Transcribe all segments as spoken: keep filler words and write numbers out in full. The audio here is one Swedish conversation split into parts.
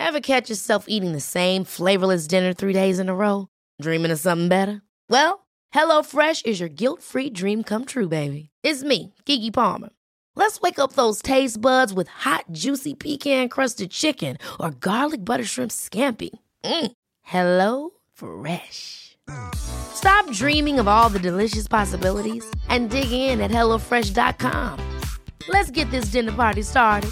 Ever catch yourself eating the same flavorless dinner three days in a row? Dreaming of something better? Well, HelloFresh is your guilt-free dream come true, baby. It's me, Keke Palmer. Let's wake up those taste buds with hot, juicy pecan-crusted chicken or garlic butter shrimp scampi. Mm. Hello Fresh. Stop dreaming of all the delicious possibilities and dig in at hello fresh dot com. Let's get this dinner party started.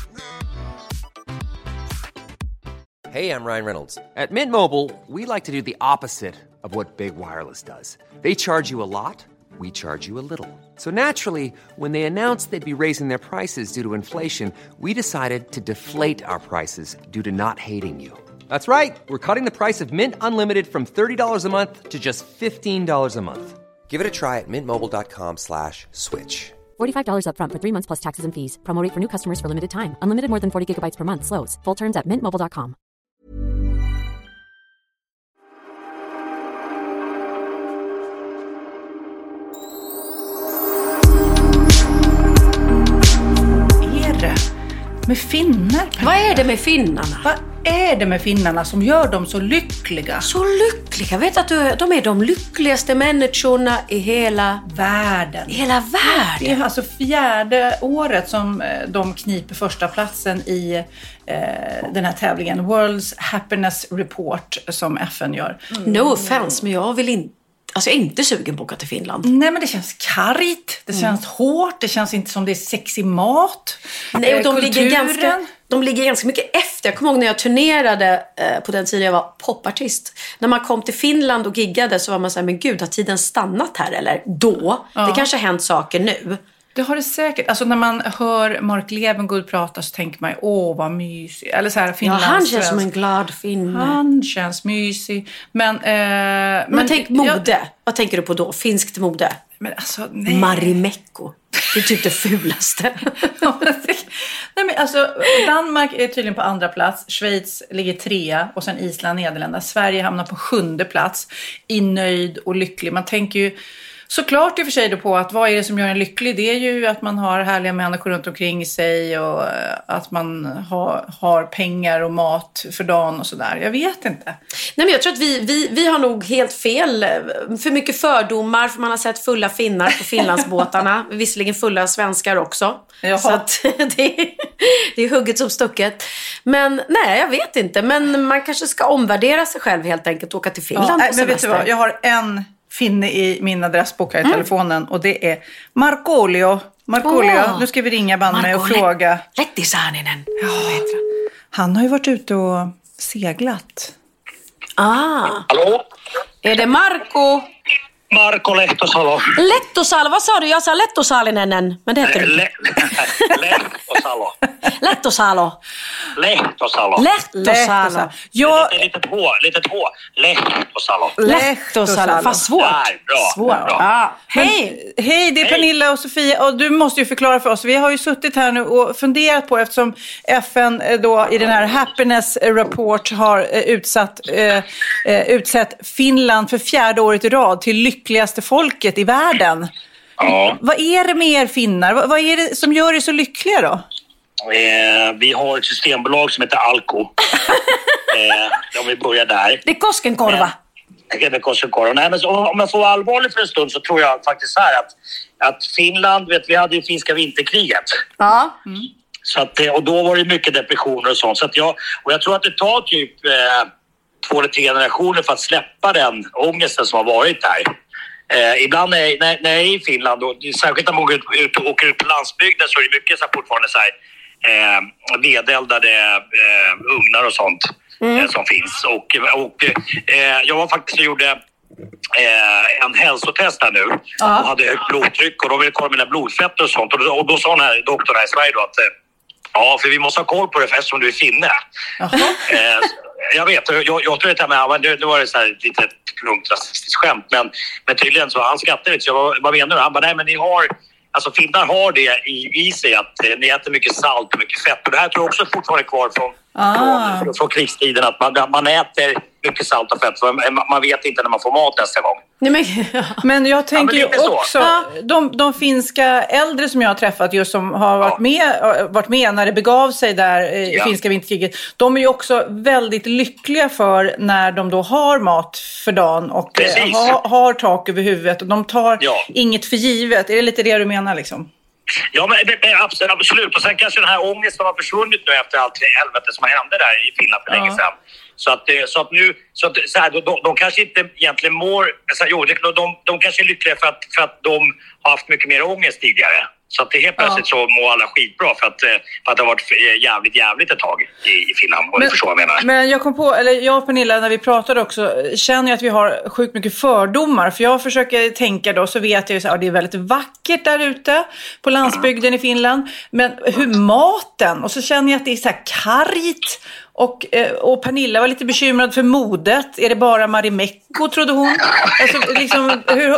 Hey, I'm Ryan Reynolds. At Mint Mobile, we like to do the opposite of what Big Wireless does. They charge you a lot, we charge you a little. So naturally, when they announced they'd be raising their prices due to inflation, we decided to deflate our prices due to not hating you. That's right. We're cutting the price of Mint Unlimited from thirty dollars a month to just fifteen dollars a month. Give it a try at mintmobile.com slash switch. forty-five dollars up front for three months plus taxes and fees. Promo rate for new customers for limited time. Unlimited more than forty gigabytes per month. Slows full terms at mint mobile dot com. Är det med finnar? Vad är det med finnarna? Vad är det med finnarna som gör dem så lyckliga? Så lyckliga? Vet att du, de är de lyckligaste människorna i hela världen. I hela världen. Det är alltså fjärde året som de kniper första platsen i eh, den här tävlingen. World's Happiness Report som F N gör. Mm. No offense, men jag vill inte. Alltså jag är inte sugen på att åka till Finland. Nej, men det känns kargt. Det känns mm. hårt. Det känns inte som det är sexig mat. Nej, och de ligger, ganska, de ligger ganska mycket efter. Jag kommer ihåg när jag turnerade eh, på den tiden jag var popartist. När man kom till Finland och giggade så var man så här, men gud, har tiden stannat här eller? Då? Ja. Det kanske har hänt saker nu. Det har det säkert. Alltså när man hör Mark Levengood prata så tänker man, åh vad mysig. Eller så här, ja, han känns som en glad finne. Han känns mysig. Men, eh, men, men tänk mode. Jag, vad tänker du på då? Finskt mode? Men alltså, nej. Marimekko. Det är typ det fulaste. Nej, men alltså, Danmark är tydligen på andra plats. Schweiz ligger trea. Och sen Island, Nederländerna. Sverige hamnar på sjunde plats. I nöjd och lycklig. Man tänker ju såklart i och för sig då på att vad är det som gör en lycklig? Det är ju att man har härliga människor runt omkring sig och att man har, har pengar och mat för dagen och sådär. Jag vet inte. Nej, men jag tror att vi, vi, vi har nog helt fel. För mycket fördomar, för man har sett fulla finnar på Finlandsbåtarna. Visserligen fulla svenskar också. Jaha. Så att det, är, det är hugget som stucket. Men nej, jag vet inte. Men man kanske ska omvärdera sig själv helt enkelt och åka till Finland ja, på men vet du vad? Jag har en finne i min adressbok här i mm. telefonen och det är Markolio. Markolio, oh. Nu ska vi ringa band med och fråga. Lettisaaninen. Ja, han har ju varit ute och seglat. Ah. Hallå? Är det Marko? Marko Lehtosalo. Lehtosalo, vad sa du? Jag sa Lettosaalinen, men det heter det. Le- Lehtosalo. Lehtosalo. Lehtosalo. Lehtosalo. Ja, lite litet H, litet H. Lehtosalo. Lehtosalo. Fast svårt. Där, bra. Svårt. Bra. Ja. Hej. Hej, det är Pernilla och Sofia och du måste ju förklara för oss. Vi har ju suttit här nu och funderat på eftersom F N då i den här Happiness Report har utsatt eh, utsett Finland för fjärde året i rad till lyckligaste folket i världen. Ja. Vad är det med er finnar? Vad, vad är det som gör er så lyckliga då? Eh, vi har ett systembolag som heter Alko. eh, om vi börjar där. Det är Koskenkorva. Det är Koskenkorva. Nej, men så, om jag får vara allvarlig för en stund så tror jag faktiskt så här att, att Finland, vet vi hade ju finska vinterkriget. Ja. Mm. Så att, och då var det mycket depressioner och sånt. Så att jag, och jag tror att det tar typ eh, två eller tre generationer för att släppa den ångesten som har varit där. Eh, ibland när jag, när, när jag är i Finland, och särskilt när man åker ut, åker ut på landsbygden så är det mycket så här, fortfarande så här, eh, vedeldade eh, ugnar och sånt mm. eh, som finns. Och, och eh, jag var faktiskt och gjorde eh, en hälsotest här nu ja. och hade högt blodtryck och då ville kolla mina blodfetter och sånt. Och då, och då sa den här doktorn här i Sverige då att eh, ja, för vi måste ha koll på det för eftersom du är finne. eh, jag vet, jag, jag tror inte men det, det var det så här lite klungt rasistiskt skämt, men, men tydligen så han skrattade lite, så jag, vad menar du? Han bara, nej men ni har, alltså finnar har det i, i sig att eh, ni äter mycket salt och mycket fett, och det här tror jag också fortfarande kvar från ah. från, från krigstiden. Att man, man äter mycket salt och fett. Man, man vet inte när man får mat nästa gång. Nej, men, ja. men jag tänker ja, men ju också, ja. de, de finska äldre som jag har träffat just som har varit, ja. med, varit med när det begav sig där i ja. finska vinterkriget. De är ju också väldigt lyckliga för när de då har mat för dagen och ha, har tak över huvudet. Och de tar ja. inget för givet. Är det lite det du menar liksom? Ja, men, men absolut. Och sen kanske den här ångesten har försvunnit nu efter allt helvete som hände där i Finland för ja. länge sedan. Så att, så att nu, så att, så här, de, de kanske inte egentligen mår, så här, jo, de, de, de kanske är lyckliga för att, för att de har haft mycket mer ångest tidigare. Så att det helt plötsligt ja. så mår alla skitbra för att, för att det har varit jävligt jävligt ett tag i, i Finland. Och men, det förstår jag menar. Men jag kom på, eller jag och Pernilla när vi pratade också, känner jag att vi har sjukt mycket fördomar. För jag försöker tänka då, så vet jag ju att det är väldigt vackert där ute på landsbygden mm. i Finland. Men hur maten, och så känner jag att det är så här kargt. Och, och Pernilla var lite bekymrad för modet. Är det bara Marimekko, trodde hon? Alltså, liksom, hur,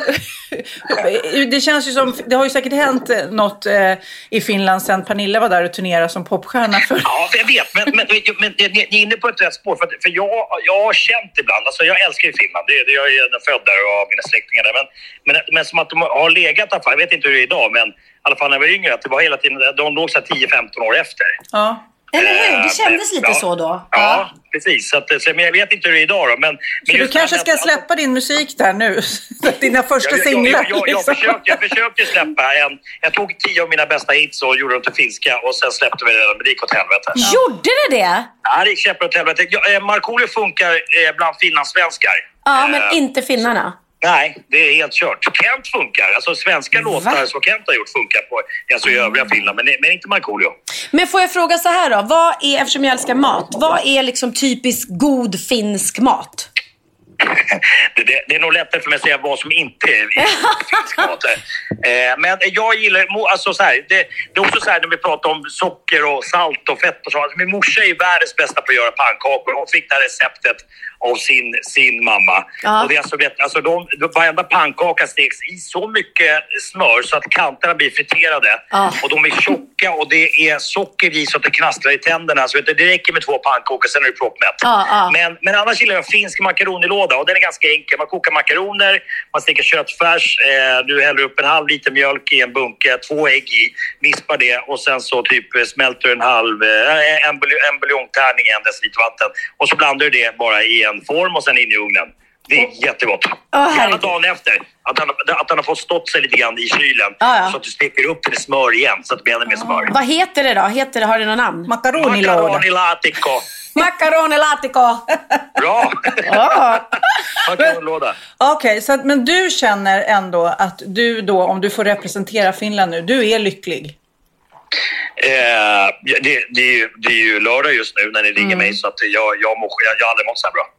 det känns ju som, det har ju säkert hänt något eh, i Finland sen Pernilla var där och turnerade som popstjärna för. Ja, jag vet, men, men, men ni är inne på ett rätt spår. För, för jag, jag har känt ibland, alltså jag älskar ju Finland. Det, det, jag är född där och har mina släktingar där. Men, men, men som att de har legat där, jag vet inte hur det är idag, men i alla fall när jag var yngre, att det var hela tiden, de låg så tio femton år efter. Ja. Eller hur? Det kändes lite ja, så då. Ja, ja precis. Så, att, så men jag vet inte hur det är idag då. Men, så men du kanske ska att, släppa att, din musik där nu? Dina första jag, singlar. Jag, jag, jag, liksom. jag, försökte, jag försökte släppa en... Jag tog tio av mina bästa hits och gjorde dem till finska. Och sen släppte vi det, men det gick åt helvete. Ja. Gjorde det det? Ja, det gick käppar åt helvete. Jag, Markoolio funkar eh, bland finlandssvenskar. Ja, men eh, inte finnarna. Nej, det är helt kört. Kent funkar. Alltså svenska Va? låtar som Kent har gjort funkar på alltså i övriga Finland, men, men inte Markoolio. Men får jag fråga så här då, vad är, eftersom jag älskar mat, vad är liksom typisk god finsk mat? det, det, det är nog lättare för mig att säga vad som inte är finsk mat. Eh, men jag gillar, alltså så här, det, det är också så här när vi pratar om socker och salt och fett och så. Alltså, min morsa är världens bästa på att göra pannkakor. Hon fick det här receptet av sin, sin mamma. Ja. Och det är alltså, alltså de, varenda pannkaka stegs i så mycket smör så att kanterna blir friterade. Ja. Och de är tjocka och det är socker i så att det knastrar i tänderna. Så det räcker med två pannkakor, sen är det proppmätt. Ja, ja. Men, men annars gillar jag finsk makaronilåda och den är ganska enkel. Man kokar makaroner, man steker köttfärs, eh, du häller upp en halv liter mjölk i en bunke, två ägg i, vispar det och sen så typ smälter en halv, eh, en, buljong, en buljongtärning, en deciliter vatten. Och så blandar du det bara i en form och sen in i ugnen. Det är oh. jättegott. Oh, Gärna dagen efter. Att han, att han har fått stått sig lite grann i kylen. Oh, ja. Så att du steker upp det med smör igen. Så att det blir ännu mer smör. Oh. Vad heter det då? Heter det, har det någon namn? Makaronilåda. Makaronilatico. Makaronilatico. Bra. Oh. Makaronilåda. Okej, okay, så men du känner ändå att du då, om du får representera Finland nu, du är lycklig? Eh, det, det, är ju, det är ju lördag just nu när ni ringer mm. mig så att jag, jag, må, jag, jag har aldrig mått så här bra.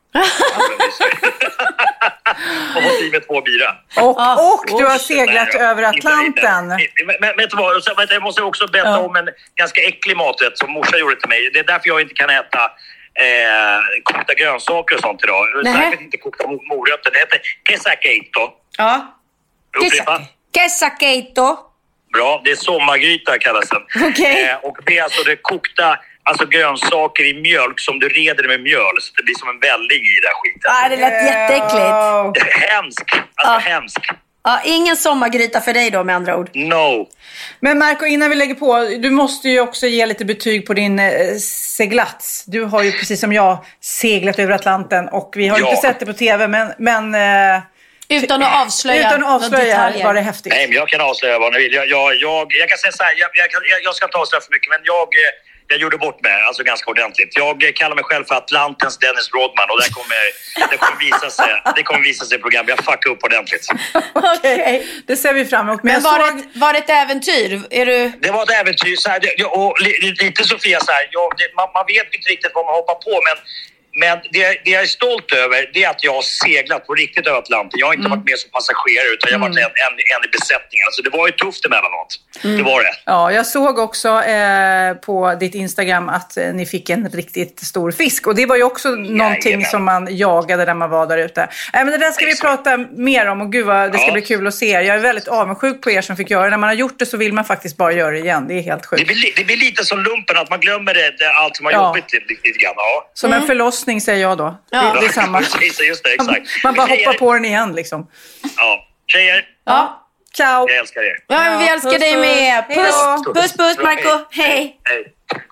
Och fått i med två bira. Och, och du har seglat nej, över Atlanten. Men, men vet du vad, jag måste också berätta ja. om en ganska äcklig maträtt som morsan gjorde till mig. Det är därför jag inte kan äta eh, kokta grönsaker och sånt idag. Särskilt inte kokta morötter. Det heter kesäkeitto. Ja. Upprepa. Kesäkeitto. Bra, det är sommargryta kallas den. Okay. Eh, och det är alltså det kokta alltså grönsaker i mjölk som du reder med mjöl så det blir som en välling i det här skiten. Ja, det lät jätteäckligt. Hemskt, alltså ja. hemskt. Ja, ingen sommargryta för dig då med andra ord. No. Men Marco, innan vi lägger på, du måste ju också ge lite betyg på din eh, seglats. Du har ju precis som jag seglat över Atlanten och vi har ja. inte sett det på tv men... men eh, Utan att avslöja, Utan att avslöja var det häftigt. Nej, men jag kan avslöja vad ni vill. Jag, jag, jag, jag kan säga så här, jag, jag, jag ska inte avslöja för mycket, men jag, jag gjorde bort mig, alltså ganska ordentligt. Jag kallar mig själv för Atlantens Dennis Rodman och det kommer, det kommer visa sig, det kommer visa sig i program. Jag fuckar upp ordentligt. Okej, okay. Det ser vi fram emot. Men, men var, såg... det, var det ett äventyr? Är du... Det var ett äventyr. Så här, och lite Sofia, så här, jag, det, man, man vet inte riktigt vad man hoppar på, men Men det, det jag är stolt över, det är att jag har seglat på riktigt över Atlanten. Jag har inte mm. varit med som passagerare, utan jag har varit mm. en, en, en i besättningen. Så det var ju tufft emellanåt. Mm. Det var det. Ja, jag såg också eh, på ditt Instagram att eh, ni fick en riktigt stor fisk. Och det var ju också ja, någonting ja. som man jagade när man var där ute. Äh, men det där ska Exakt. vi prata mer om. Och gud vad det ska ja. bli kul att se. Jag är väldigt avundsjuk på er som fick göra det. När man har gjort det så vill man faktiskt bara göra det igen. Det är helt sjukt. Det blir, det blir lite som lumpen, att man glömmer det, det allt som har ja. jobbigt lite, lite grann. Ja. Som mm. en förlossning säger jag då. Ja. Det, det är samma. Just det, exakt. Man bara hoppar på den igen liksom. Ja, tjejer. Ja. Ciao. Jag älskar er. Ja, vi älskar puss, dig med. Puss, puss, puss, Marco. Hej. Hej.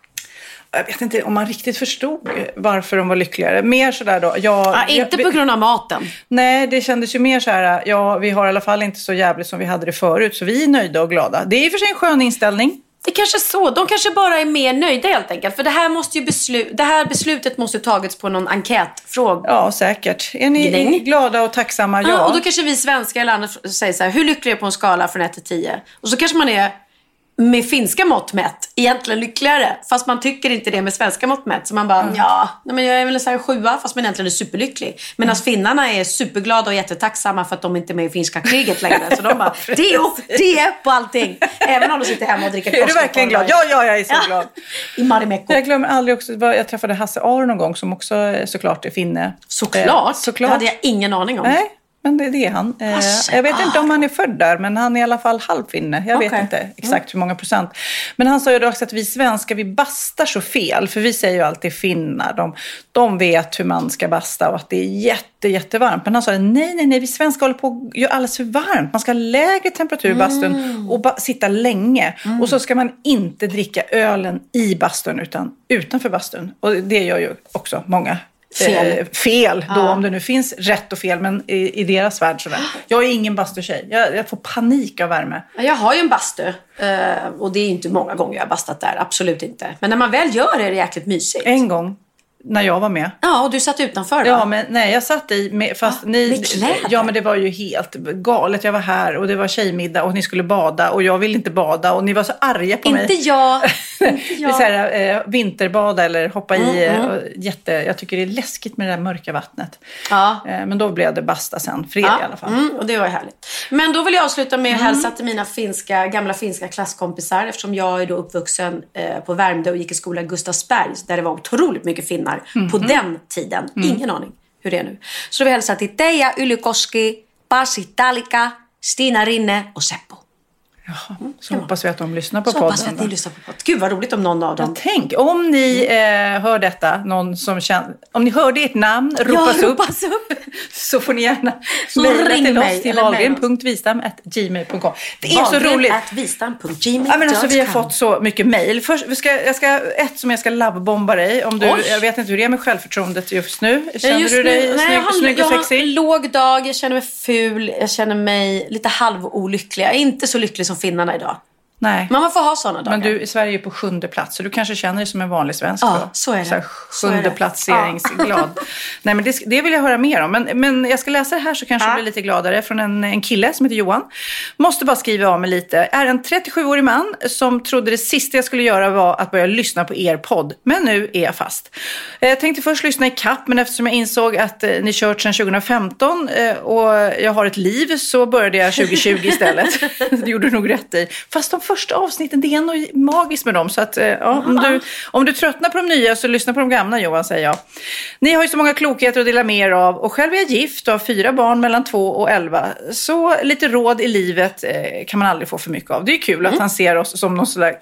Jag vet inte om man riktigt förstod varför de var lyckligare. Mer sådär då. Jag, ja, inte jag, på grund av maten. Nej, det kändes ju mer så här. Ja, vi har i alla fall inte så jävligt som vi hade det förut. Så vi är nöjda och glada. Det är i och för sig en skön inställning. Det kanske är så. De kanske bara är mer nöjda helt enkelt. För det här, måste ju beslu- det här beslutet måste ju tagits på någon enkätfråga. Ja, säkert. Är ni Gning. glada och tacksamma? Ja. ja. Och då kanske vi svenskar eller andra säger så här. Hur lycklig är på en skala från ett till tio? Och så kanske man är med finska mått mätt egentligen lyckligare. Fast man tycker inte det med svenska mått mätt. Så man bara, mm. ja, men jag är väl så här sjua. Fast man egentligen är superlycklig. Medan mm. finnarna är superglada och jättetacksamma för att de inte är med i finska kriget längre. Så de bara, det och det på allting. Även om de sitter hemma och dricker kostnad. Är du verkligen glad? Ja, ja, jag är så ja. glad. I Marimekko. Jag glömmer aldrig också, jag träffade Hasse Aro någon gång som också såklart är finne. Såklart? Eh, såklart. Det hade jag ingen aning om. Nej. Men det, det är han. Eh, jag vet inte om han är född där, men han är i alla fall halvfinne. Jag okay. vet inte exakt mm. hur många procent. Men han sa ju också att vi svenskar, vi bastar så fel. För vi säger ju alltid finnar. De, de vet hur man ska basta och att det är jätte, jättevarmt. Men han sa, nej, nej, nej, vi svenskar håller på att göra alldeles för varmt. Man ska ha lägre temperatur i bastun mm. och ba- sitta länge. Mm. Och så ska man inte dricka ölen i bastun utan utanför bastun. Och det gör ju också många. Fel, eh, fel då, ja. om det nu finns rätt och fel, men i, i deras värld sådär. Jag är ingen bastutjej, jag, jag får panik av värme. Jag har ju en bastu eh, och det är inte många gånger jag har bastat där, absolut inte. Men när man väl gör det är det jäkligt mysigt. En gång när jag var med. Ja, och du satt utanför va? Ja, men nej, jag satt i med, fast ja, ni med kläder. Ja, men det var ju helt galet. Jag var här och det var tjejmiddag och ni skulle bada och jag ville inte bada och ni var så arga på inte mig. Jag. Inte jag. Det är så här, eh, vinterbada eller hoppa mm, i mm. Och jätte, jag tycker det är läskigt med det där mörka vattnet. Ja. Eh, men då blev det basta sen, fred ja. i alla fall. Mm, och det var härligt. Men då vill jag avsluta med att mm. hälsa till mina finska, gamla finska klasskompisar eftersom jag är då uppvuxen eh, på Värmdö och gick i skolan Gustavsberg där det var otroligt mycket finnar. Mm. På den tiden. Mm. Ingen aning hur det är nu. Så vi hälsar till Teija Ylikoski, Pasi Talika, Stina Rinne och Seppo. Jaha, så mm. hoppas vi att de lyssnar på så podden. Så hoppas vi att ni lyssnar på podden. Gud vad roligt om någon av dem. Ja, tänk, om ni eh, hör detta, någon som känner, om ni hörde ert namn ropas, ja, upp, ropas upp så får ni gärna mejla till oss till wahlgren punkt vistam at gmail punkt com. Det är så roligt. at vistam punkt gmail punkt com. Ja, men alltså, vi har fått så mycket mejl. Först, vi ska, jag ska, ett som jag ska lovebomba dig. Om du, jag vet inte hur det är med självförtroendet just nu. Känner just du dig nu, snygg, nej, snygg och sexig? Jag har en låg dag, jag känner mig ful, jag känner mig lite halvolycklig. Jag är inte så lycklig som finnarna idag. Nej. Men man får ha sådana dagar. Men du, i Sverige är på sjunde plats. Så du kanske känner dig som en vanlig svensk. Ja, då. så är det. Så här, sjunde placeringsglad. Ja. Nej, men det, det vill jag höra mer om. Men, men jag ska läsa det här så kanske ja. du blir lite gladare. Från en, en kille som heter Johan. Måste bara skriva av mig lite. Är en trettiosjuårig man som trodde det sista jag skulle göra var att börja lyssna på er podd. Men nu är jag fast. Jag tänkte först lyssna i kapp. Men eftersom jag insåg att eh, ni kört sedan tjugo femton eh, och jag har ett liv så började jag tjugo tjugo istället. Det gjorde du nog rätt i. Fast de första avsnitten, det är nog magiskt med dem. Så att, ja, om, du, om du tröttnar på de nya så lyssna på de gamla, Johan, säger jag. Ni har ju så många klokheter att dela med er av. Och själv är jag gift och har fyra barn mellan två och elva. Så lite råd i livet eh, kan man aldrig få för mycket av. Det är kul mm. att han ser oss som någon slags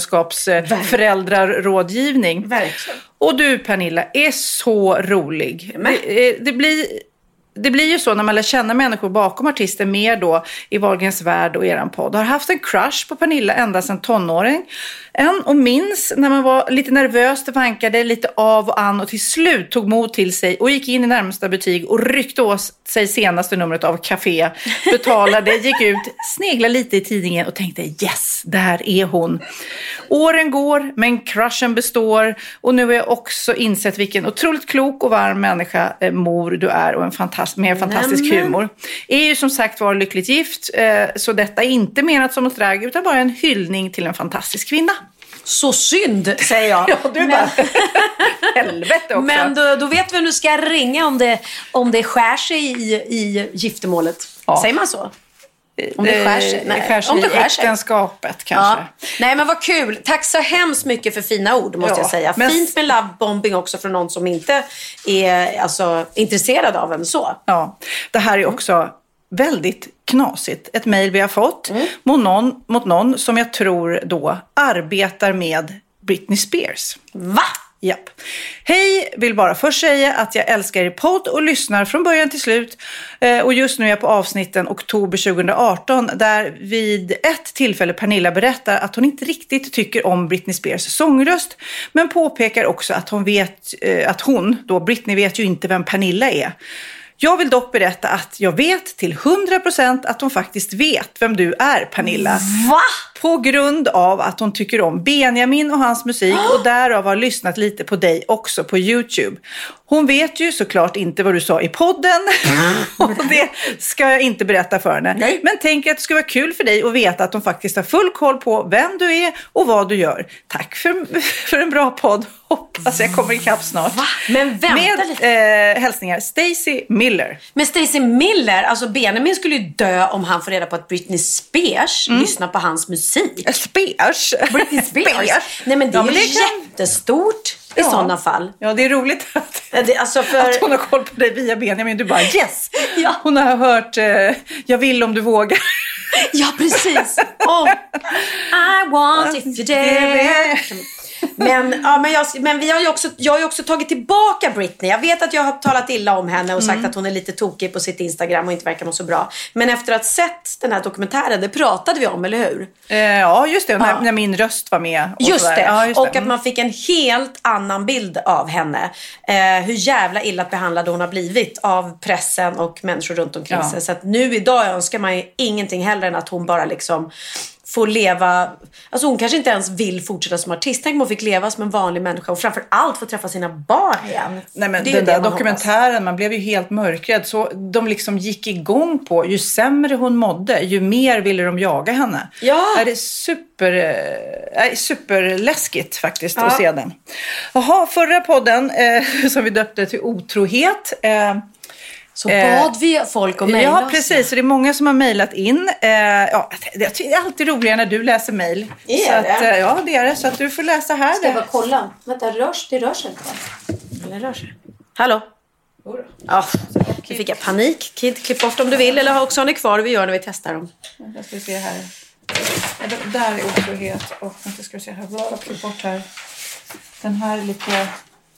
äktenskapsföräldrarådgivning. Eh, Verkligen. Och du, Pernilla, är så rolig. Det, det blir... Det blir ju så när man lär känna människor bakom artister mer då i Wahlgrens värld och eran podd. Har haft en crush på Pernilla ända sedan tonåring. En och minns när man var lite nervös, det vankade lite av och an och till slut tog mod till sig och gick in i närmsta butik och ryckte åt sig senaste numret av Café. Betalade, gick ut, sneglade lite i tidningen och tänkte yes, där är hon. Åren går men crushen består och nu har jag också insett vilken otroligt klok och varm människa eh, mor du är och en fantastisk, med en fantastisk Nämen. humor. Är ju som sagt var lyckligt gift eh, så detta är inte menat som något drag utan bara en hyllning till en fantastisk kvinna. Så synd, säger jag. Ja, du bara, helvete också. Men då, då vet vi hur du ska ringa om det, om det skär sig i, i giftermålet. Ja. Säger man så? Om det skär sig? Nej. Det skär sig om det i skär sig. äktenskapet kanske. Ja. Nej, men vad kul. Tack så hemskt mycket för fina ord, måste ja, jag säga. Men... Fint med lovebombing också från någon som inte är alltså, intresserad av en så. Ja, det här är också väldigt knasigt. Ett mejl vi har fått mm. mot, någon, mot någon som jag tror då arbetar med Britney Spears. Va? Japp. Hej, vill bara först säga att jag älskar er podd och lyssnar från början till slut. Eh, och just nu är jag på avsnitten oktober tjugo arton där vid ett tillfälle Pernilla berättar att hon inte riktigt tycker om Britney Spears sångröst. Men påpekar också att hon vet, eh, att hon, då Britney vet ju inte vem Pernilla är. Jag vill dock berätta att jag vet till hundra procent att hon faktiskt vet vem du är, Pernilla. Va? På grund av att hon tycker om Benjamin och hans musik och därav har lyssnat lite på dig också på YouTube. Hon vet ju såklart inte vad du sa i podden och det ska jag inte berätta för henne. Nej. Men tänker att det skulle vara kul för dig att veta att hon faktiskt har full koll på vem du är och vad du gör. Tack för, för en bra podd. Hoppas jag kommer ikapp snart. Va? Men vänta Med lite. Eh, hälsningar Stacey Miller. Men Stacey Miller, alltså Benjamin skulle ju dö om han får reda på att Britney Spears mm. lyssnar på hans musik. Spears? Britney Spears? Nej, men det är ja, ju det kan... jättestort i ja. sådana fall. Ja, det är roligt att, det, alltså för... att hon har koll på dig via Benjamin. Du bara, yes! Ja. Hon har hört, eh, jag vill om du vågar. Ja, precis. Oh. I want if you dare. Men, ja, men, jag, men vi har ju också, jag har ju också tagit tillbaka Britney. Jag vet att jag har talat illa om henne och sagt mm. att hon är lite tokig på sitt Instagram och inte verkar må så bra. Men efter att ha sett den här dokumentären, det pratade vi om, eller hur? Eh, ja, just det. Ja. När, när min röst var med. Och just, det. Ja, just det. Och mm. att man fick en helt annan bild av henne. Eh, hur jävla illa behandlad hon har blivit av pressen och människor runt omkring ja. sig. Så att nu idag önskar man ju ingenting heller än att hon bara liksom... får leva, alltså hon kanske inte ens vill fortsätta som artist. Tänk om hon fick leva som en vanlig människa och framförallt få träffa sina barn igen. Nej, men den där man dokumentären, hoppas. Man blev ju helt mörkrädd. Så de liksom gick igång på, ju sämre hon mådde, ju mer ville de jaga henne. Ja. Det är super, är superläskigt faktiskt ja. att se den. Jaha, förra podden eh, som vi döpte till otrohet. Eh, Så bad vi folk att mejla oss. Ja, precis. Så det är många som har mejlat in. Eh, ja, det är alltid roligare när du läser mejl. Är så det? Att, eh, ja, det är det. Så att du får läsa här. Ska jag bara kolla? Vänta, rörs, det rör sig inte. Eller rör sig. Hallå? Ja, nu fick jag panik. Kid, klipp bort om du vill. Eller ha också ni kvar. Vi gör när vi testar dem. Jag ska se här. Ja, där är otrohet. Och vänta, ska vi se här. Bara klipp bort här. Den här är lite...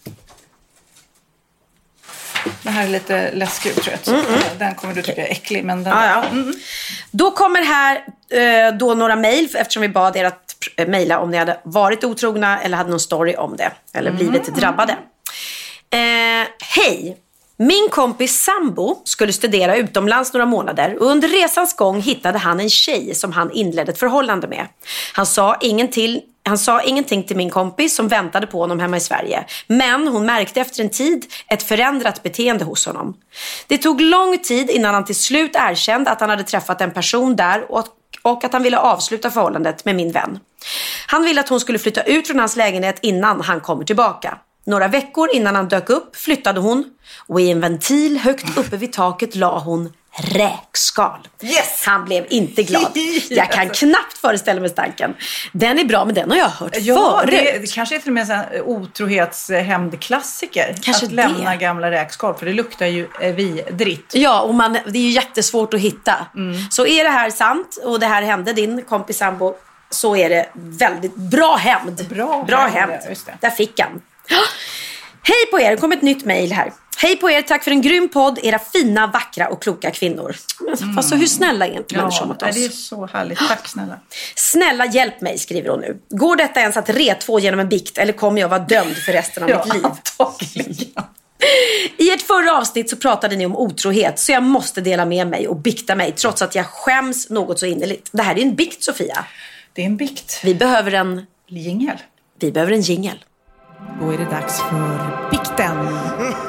Den här är lite läskig, tror jag. Mm, mm. Den kommer du tycka är äcklig. Men den... ah, ja. mm. Då kommer här eh, då några mejl. Eftersom vi bad er att mejla om ni hade varit otrogna. Eller hade någon story om det. Eller blivit mm. drabbade. Eh, Hej. Min kompis Sambo skulle studera utomlands några månader. Och under resans gång hittade han en tjej som han inledde ett förhållande med. Han sa ingenting... Han sa ingenting till min kompis som väntade på honom hemma i Sverige. Men hon märkte efter en tid ett förändrat beteende hos honom. Det tog lång tid innan han till slut erkände att han hade träffat en person där och, och att han ville avsluta förhållandet med min vän. Han ville att hon skulle flytta ut från hans lägenhet innan han kommer tillbaka. Några veckor innan han dök upp flyttade hon och i en ventil högt uppe vid taket la hon räkskal. Yes! Han blev inte glad. Jag kan knappt föreställa mig stanken. Den är bra, men den har jag hört ja, förut. Det, det kanske är till och med en otrohetshämndklassiker. Kanske att det. lämna gamla räkskal, för det luktar ju vidrigt. Ja, och man, det är ju jättesvårt att hitta. Mm. Så är det här sant och det här hände din kompis Sambo, så är det väldigt bra hämnd. Bra, bra hämnd. Just det. Där fick han. Hej på er, det kom ett nytt mejl här. Hej på er, tack för en grym podd. Era fina, vackra och kloka kvinnor. Mm. Fast så hur snälla är inte människor mot oss? Det är så härligt, tack snälla. Snälla hjälp mig, skriver hon nu. Går detta ens att retvå genom en bikt, eller kommer jag vara dömd för resten av ja, mitt liv? Antagligen. I ert förra avsnitt så pratade ni om otrohet, så jag måste dela med mig och bikta mig, trots att jag skäms något så innerligt. Det här är en bikt, Sofia. Det är en bikt. Vi behöver en... Jingel. Vi behöver en jingel. Då är det dags för bikten.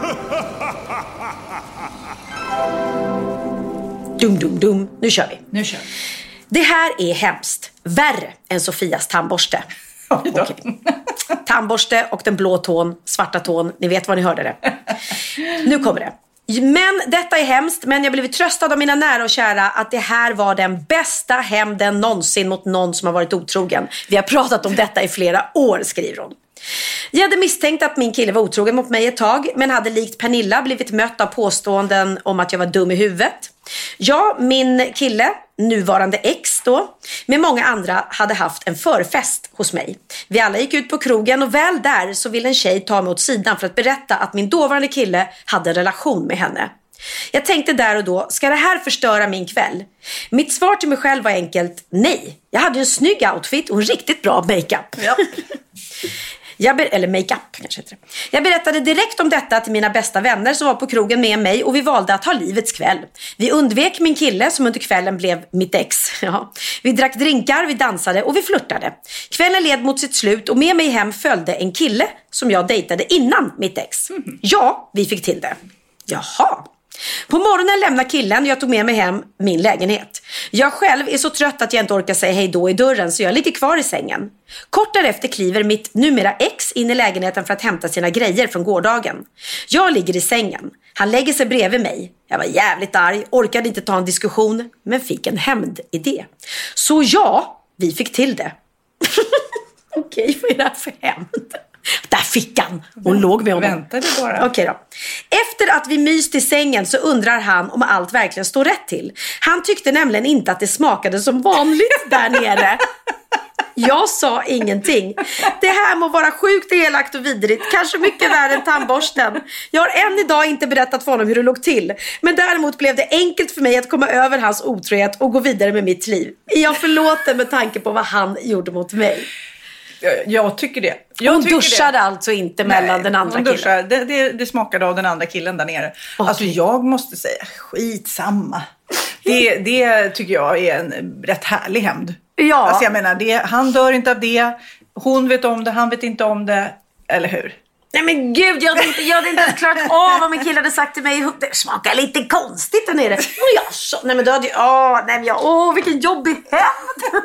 Dum, dum, dum. Nu kör vi. Nu kör vi. Det här är hemskt. Värre än Sofias tandborste. Okay. Tandborste och den blå tån, svarta tån. Ni vet vad ni hörde det. Nu kommer det. Men detta är hemskt, men jag blev tröstad av mina nära och kära att det här var den bästa hämnden någonsin mot någon som har varit otrogen. Vi har pratat om detta i flera år, skriver hon. Jag hade misstänkt att min kille var otrogen mot mig ett tag, men hade likt Pernilla blivit mött av påståenden om att jag var dum i huvudet. Jag, min kille, nuvarande ex då, med många andra hade haft en förfest hos mig. Vi alla gick ut på krogen och väl där så ville en tjej ta mig åt sidan för att berätta att min dåvarande kille hade en relation med henne. Jag tänkte där och då, ska det här förstöra min kväll? Mitt svar till mig själv var enkelt, nej. Jag hade en snygg outfit och en riktigt bra makeup. Ja. Jag ber- eller makeup kanske heter det. Jag berättade direkt om detta till mina bästa vänner som var på krogen med mig och vi valde att ha livets kväll. Vi undvek min kille som under kvällen blev mitt ex. Ja. Vi drack drinkar, vi dansade och vi flirtade. Kvällen led mot sitt slut och med mig hem följde en kille som jag dejtade innan mitt ex. Mm. Ja, vi fick till det. Jaha. På morgonen lämnade killen och jag tog med mig hem min lägenhet. Jag själv är så trött att jag inte orkar säga hej då i dörren så jag ligger kvar i sängen. Kort därefter kliver mitt numera ex in i lägenheten för att hämta sina grejer från gårdagen. Jag ligger i sängen. Han lägger sig bredvid mig. Jag var jävligt arg, orkade inte ta en diskussion men fick en hämndidé. Så ja, vi fick till det. Okej, vad är det här för hämnd? Där fick han. Hon låg med honom. Väntade bara. Okej då. Efter att vi myst i sängen så undrar han om allt verkligen står rätt till. Han tyckte nämligen inte att det smakade som vanligt där nere. Jag sa ingenting. Det här må vara sjukt elakt och vidrigt. Kanske mycket värre än tandborsten. Jag har än idag inte berättat för honom hur det låg till. Men däremot blev det enkelt för mig att komma över hans otrohet och gå vidare med mitt liv. Jag förlåter med tanke på vad han gjorde mot mig. Jag, jag tycker det. Jag hon tycker duschade det. alltså inte mellan Nej, den andra hon killen. Duschade. Det, det, det smakade av den andra killen där nere. Okay. Alltså jag måste säga, skitsamma. Det, det tycker jag är en rätt härlig hämnd. Ja. Alltså jag menar, det, han dör inte av det. Hon vet om det, han vet inte om det. Eller hur? Nej men gud, jag hade inte, jag hade inte ens klarat av vad min kille hade sagt till mig. Det smakar lite konstigt där nere. Och jag så, nej men då hade jag, åh, nej men jag, åh vilken jobbig hämnd.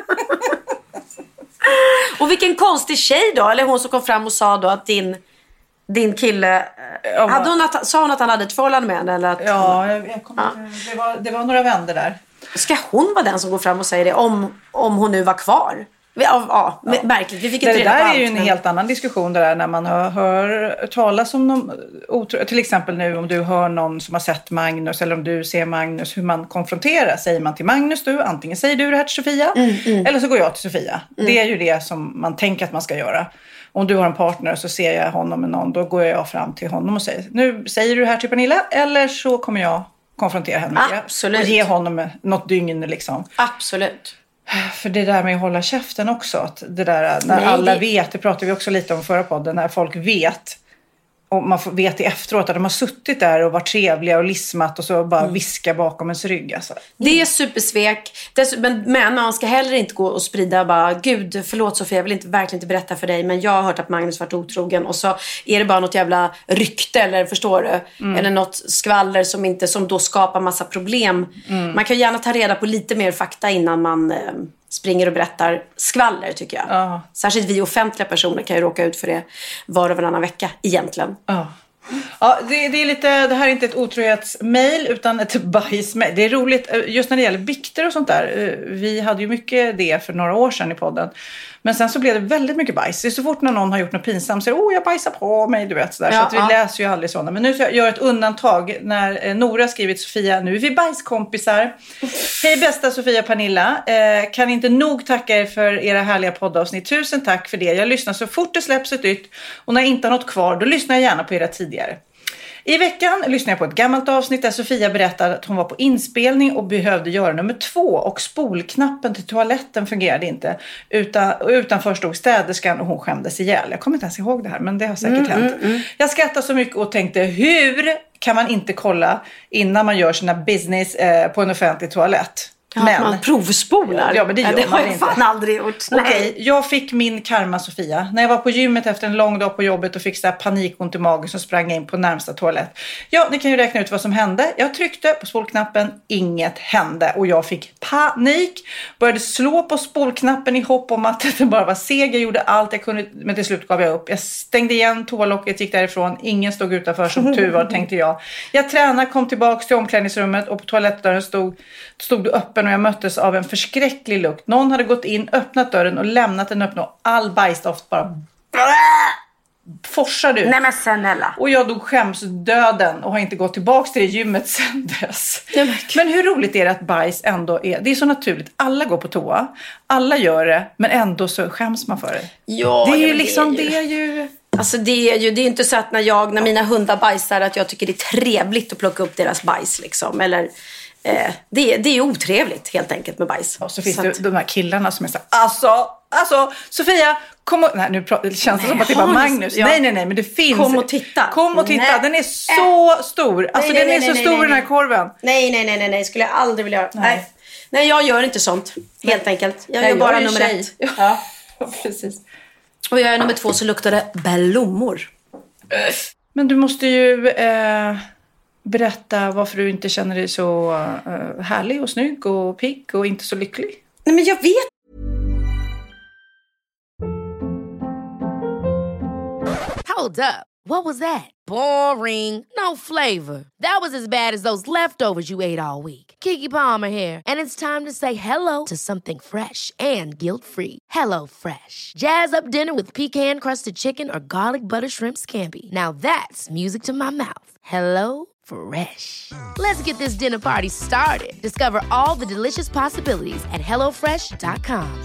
Och vilken konstig tjej då. Eller hon som kom fram och sa då att din, din kille ja, hade hon att, sa hon att han hade ett förhållande med henne eller att, ja, jag, jag kom, ja. Det, var, det var några vänner där. Ska hon vara den som går fram och säger det om, om hon nu var kvar? Ja, ja, ja. Märkligt. Vi fick inte det reda där på är allt, ju en men... helt annan diskussion där när man hör, hör talas om någon otro... till exempel nu om du hör någon som har sett Magnus eller om du ser Magnus, hur man konfronterar. Säger man till Magnus du, antingen säger du det här till Sofia mm, mm. eller så går jag till Sofia. Mm. Det är ju det som man tänker att man ska göra. Om du har en partner så ser jag honom med någon, då går jag fram till honom och säger nu säger du det här till Pernilla eller så kommer jag konfrontera henne med Absolut. det och ge honom något dygn liksom. Absolut. För det där med att hålla käften också. Att det där när Nej, alla det... vet, det pratade vi också lite om förra podden. När folk vet, och man vet det efteråt, att de har suttit där och varit trevliga och lismat och så bara mm. viska bakom ens rygg. Alltså. Det är supersvek. Men, men man ska heller inte gå och sprida bara, gud förlåt Sofia, jag vill inte, verkligen inte berätta för dig. Men jag har hört att Magnus varit otrogen. Och så är det bara något jävla rykte, eller förstår du? Mm. Eller något skvaller som, inte, som då skapar massa problem. Mm. Man kan gärna ta reda på lite mer fakta innan man... Eh, springer och berättar skvaller tycker jag. Uh. Särskilt vi offentliga personer kan ju råka ut för det var och varannan vecka egentligen. Uh. Ja, det, det är lite, det här är inte ett otrohetsmail utan ett bajsmail. Det är roligt, just när det gäller bikter och sånt där. Vi hade ju mycket det för några år sedan i podden. Men sen så blev det väldigt mycket bajs. Det är så fort när någon har gjort något pinsamt så är det, oh jag bajsar på mig, du vet sådär. Ja, så att vi ja. läser ju aldrig sådana. Men nu ska jag göra ett undantag när Nora skrivit Sofia, nu är vi bajskompisar. Hej bästa Sofia och Pernilla. Eh, kan inte nog tacka er för era härliga poddavsnitt. Tusen tack för det. Jag lyssnar så fort det släpps ett nytt. Och när jag inte har något kvar, då lyssnar jag gärna på era tidigare. I veckan lyssnade jag på ett gammalt avsnitt där Sofia berättade att hon var på inspelning och behövde göra nummer två och spolknappen till toaletten fungerade inte. Utan, utanför stod städerskan och hon skämdes ihjäl. Jag kommer inte ens ihåg det här, men det har säkert mm, hänt. Mm, mm. Jag skrattade så mycket och tänkte, hur kan man inte kolla innan man gör sina business eh, på en offentlig toalett? Ja, men man provspolar. Ja, men det gör ja, det man har jag inte. fan aldrig gjort. Okej, okay, jag fick min karma Sofia. När jag var på gymmet efter en lång dag på jobbet och fick så här panikont i magen, så sprang jag in på närmsta toalett. Ja, ni kan ju räkna ut vad som hände. Jag tryckte på spolknappen, inget hände och jag fick panik. Började slå på spolknappen i hopp om att det bara var seg. Jag gjorde allt jag kunde, men till slut gav jag upp. Jag stängde igen toalocket, gick därifrån. Ingen stod utanför som tur var, tänkte jag. Jag tränade, kom tillbaka till omklädningsrummet och på toalettdörren stod, stod det öppen och jag möttes av en förskräcklig lukt. Någon hade gått in, öppnat dörren och lämnat den öppen och all bajsdoft bara forsade ut. Nej men snälla. Och jag dog skämsdöden och har inte gått tillbaka till det gymmet sedan dess. Nej, men hur roligt är det att bajs ändå är? Det är så naturligt. Alla går på toa. Alla gör det. Men ändå så skäms man för det. Ja, det är ju det liksom, är ju... det är ju... Alltså det är ju, det är inte så att när jag, när mina hundar bajsar att jag tycker det är trevligt att plocka upp deras bajs liksom. Eller... Eh, det, det är ju otrevligt helt enkelt med bajs. Och så finns så det att... de här killarna som är så alltså, alltså, Sofia, kom och... Nej, nu pratar, det känns nej, som att det var Magnus. Ja. Nej, nej, nej, men det finns... Kom och titta. Kom och titta, nej. Den är så stor. Alltså nej, den nej, är nej, så nej, stor nej, nej. Den här korven. Nej, nej, nej, nej, nej, skulle jag aldrig vilja göra. Nej, nej, nej jag gör inte sånt, helt nej. enkelt. Jag nej, gör bara jag nummer tjej. ett. Ja, precis. Och jag är nummer två så luktar det blommor. Men du måste ju... Eh... berätta varför du inte känner dig så uh, härlig och snygg och pigg och inte så lycklig. Nej, men jag vet. Hold up. What was that? Boring. No flavor. That was as bad as those leftovers you ate all week. Keke Palmer here, and it's time to say hello to something fresh and guilt-free. Hello Fresh. Jazz up dinner with pecan-crusted chicken or garlic butter shrimp scampi. Now that's music to my mouth. Hello Fresh. Let's get this dinner party started. Discover all the delicious possibilities at hello fresh dot com.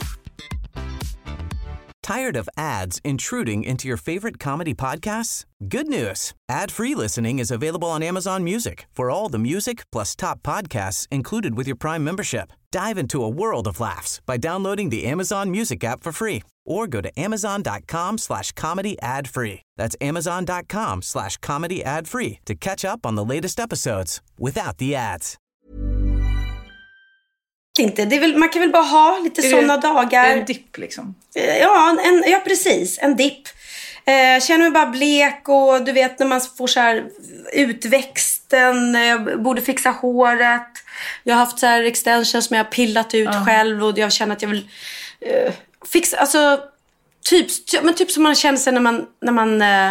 Tired of ads intruding into your favorite comedy podcasts? Good news. Ad-free listening is available on Amazon Music for all the music plus top podcasts included with your Prime membership. Dive into a world of laughs by downloading the Amazon Music app for free or go to amazon.com slash comedy ad free. That's amazon.com slash comedy ad free to catch up on the latest episodes without the ads. Inte. Det är väl, man kan väl bara ha lite sådana dagar. En dipp liksom. Ja, en, ja precis. En dipp. Eh, känner mig bara blek och du vet när man får så här utväxten. Jag borde fixa håret. Jag har haft så här extensions som jag har pillat ut uh. själv och jag känner att jag vill eh, fixa, alltså typ, men typ som man känner sig när man, när man eh,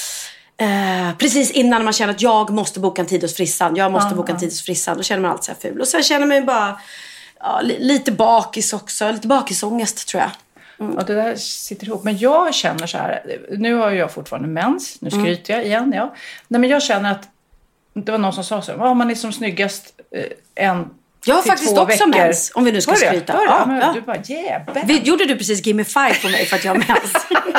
eh, precis innan man känner att jag måste boka en tid hos frissan. Jag måste uh. boka en tid hos frissan. Då känner man allt så här ful. Och sen känner man ju bara ja, lite bakis också. Lite bakisångest tror jag. Mm. Ja, det där sitter ihop. Men jag känner så här. Nu har jag fortfarande mens. Nu skryter mm. jag igen. Ja. Nej, men jag känner att det var någon som sa så. Ja, man är som snyggast eh, en jag har faktiskt också veckor. Mens. Om vi nu ska var skryta. Var ja, men ja. Du bara, yeah, vi, gjorde du precis give me five på mig för att jag har mens?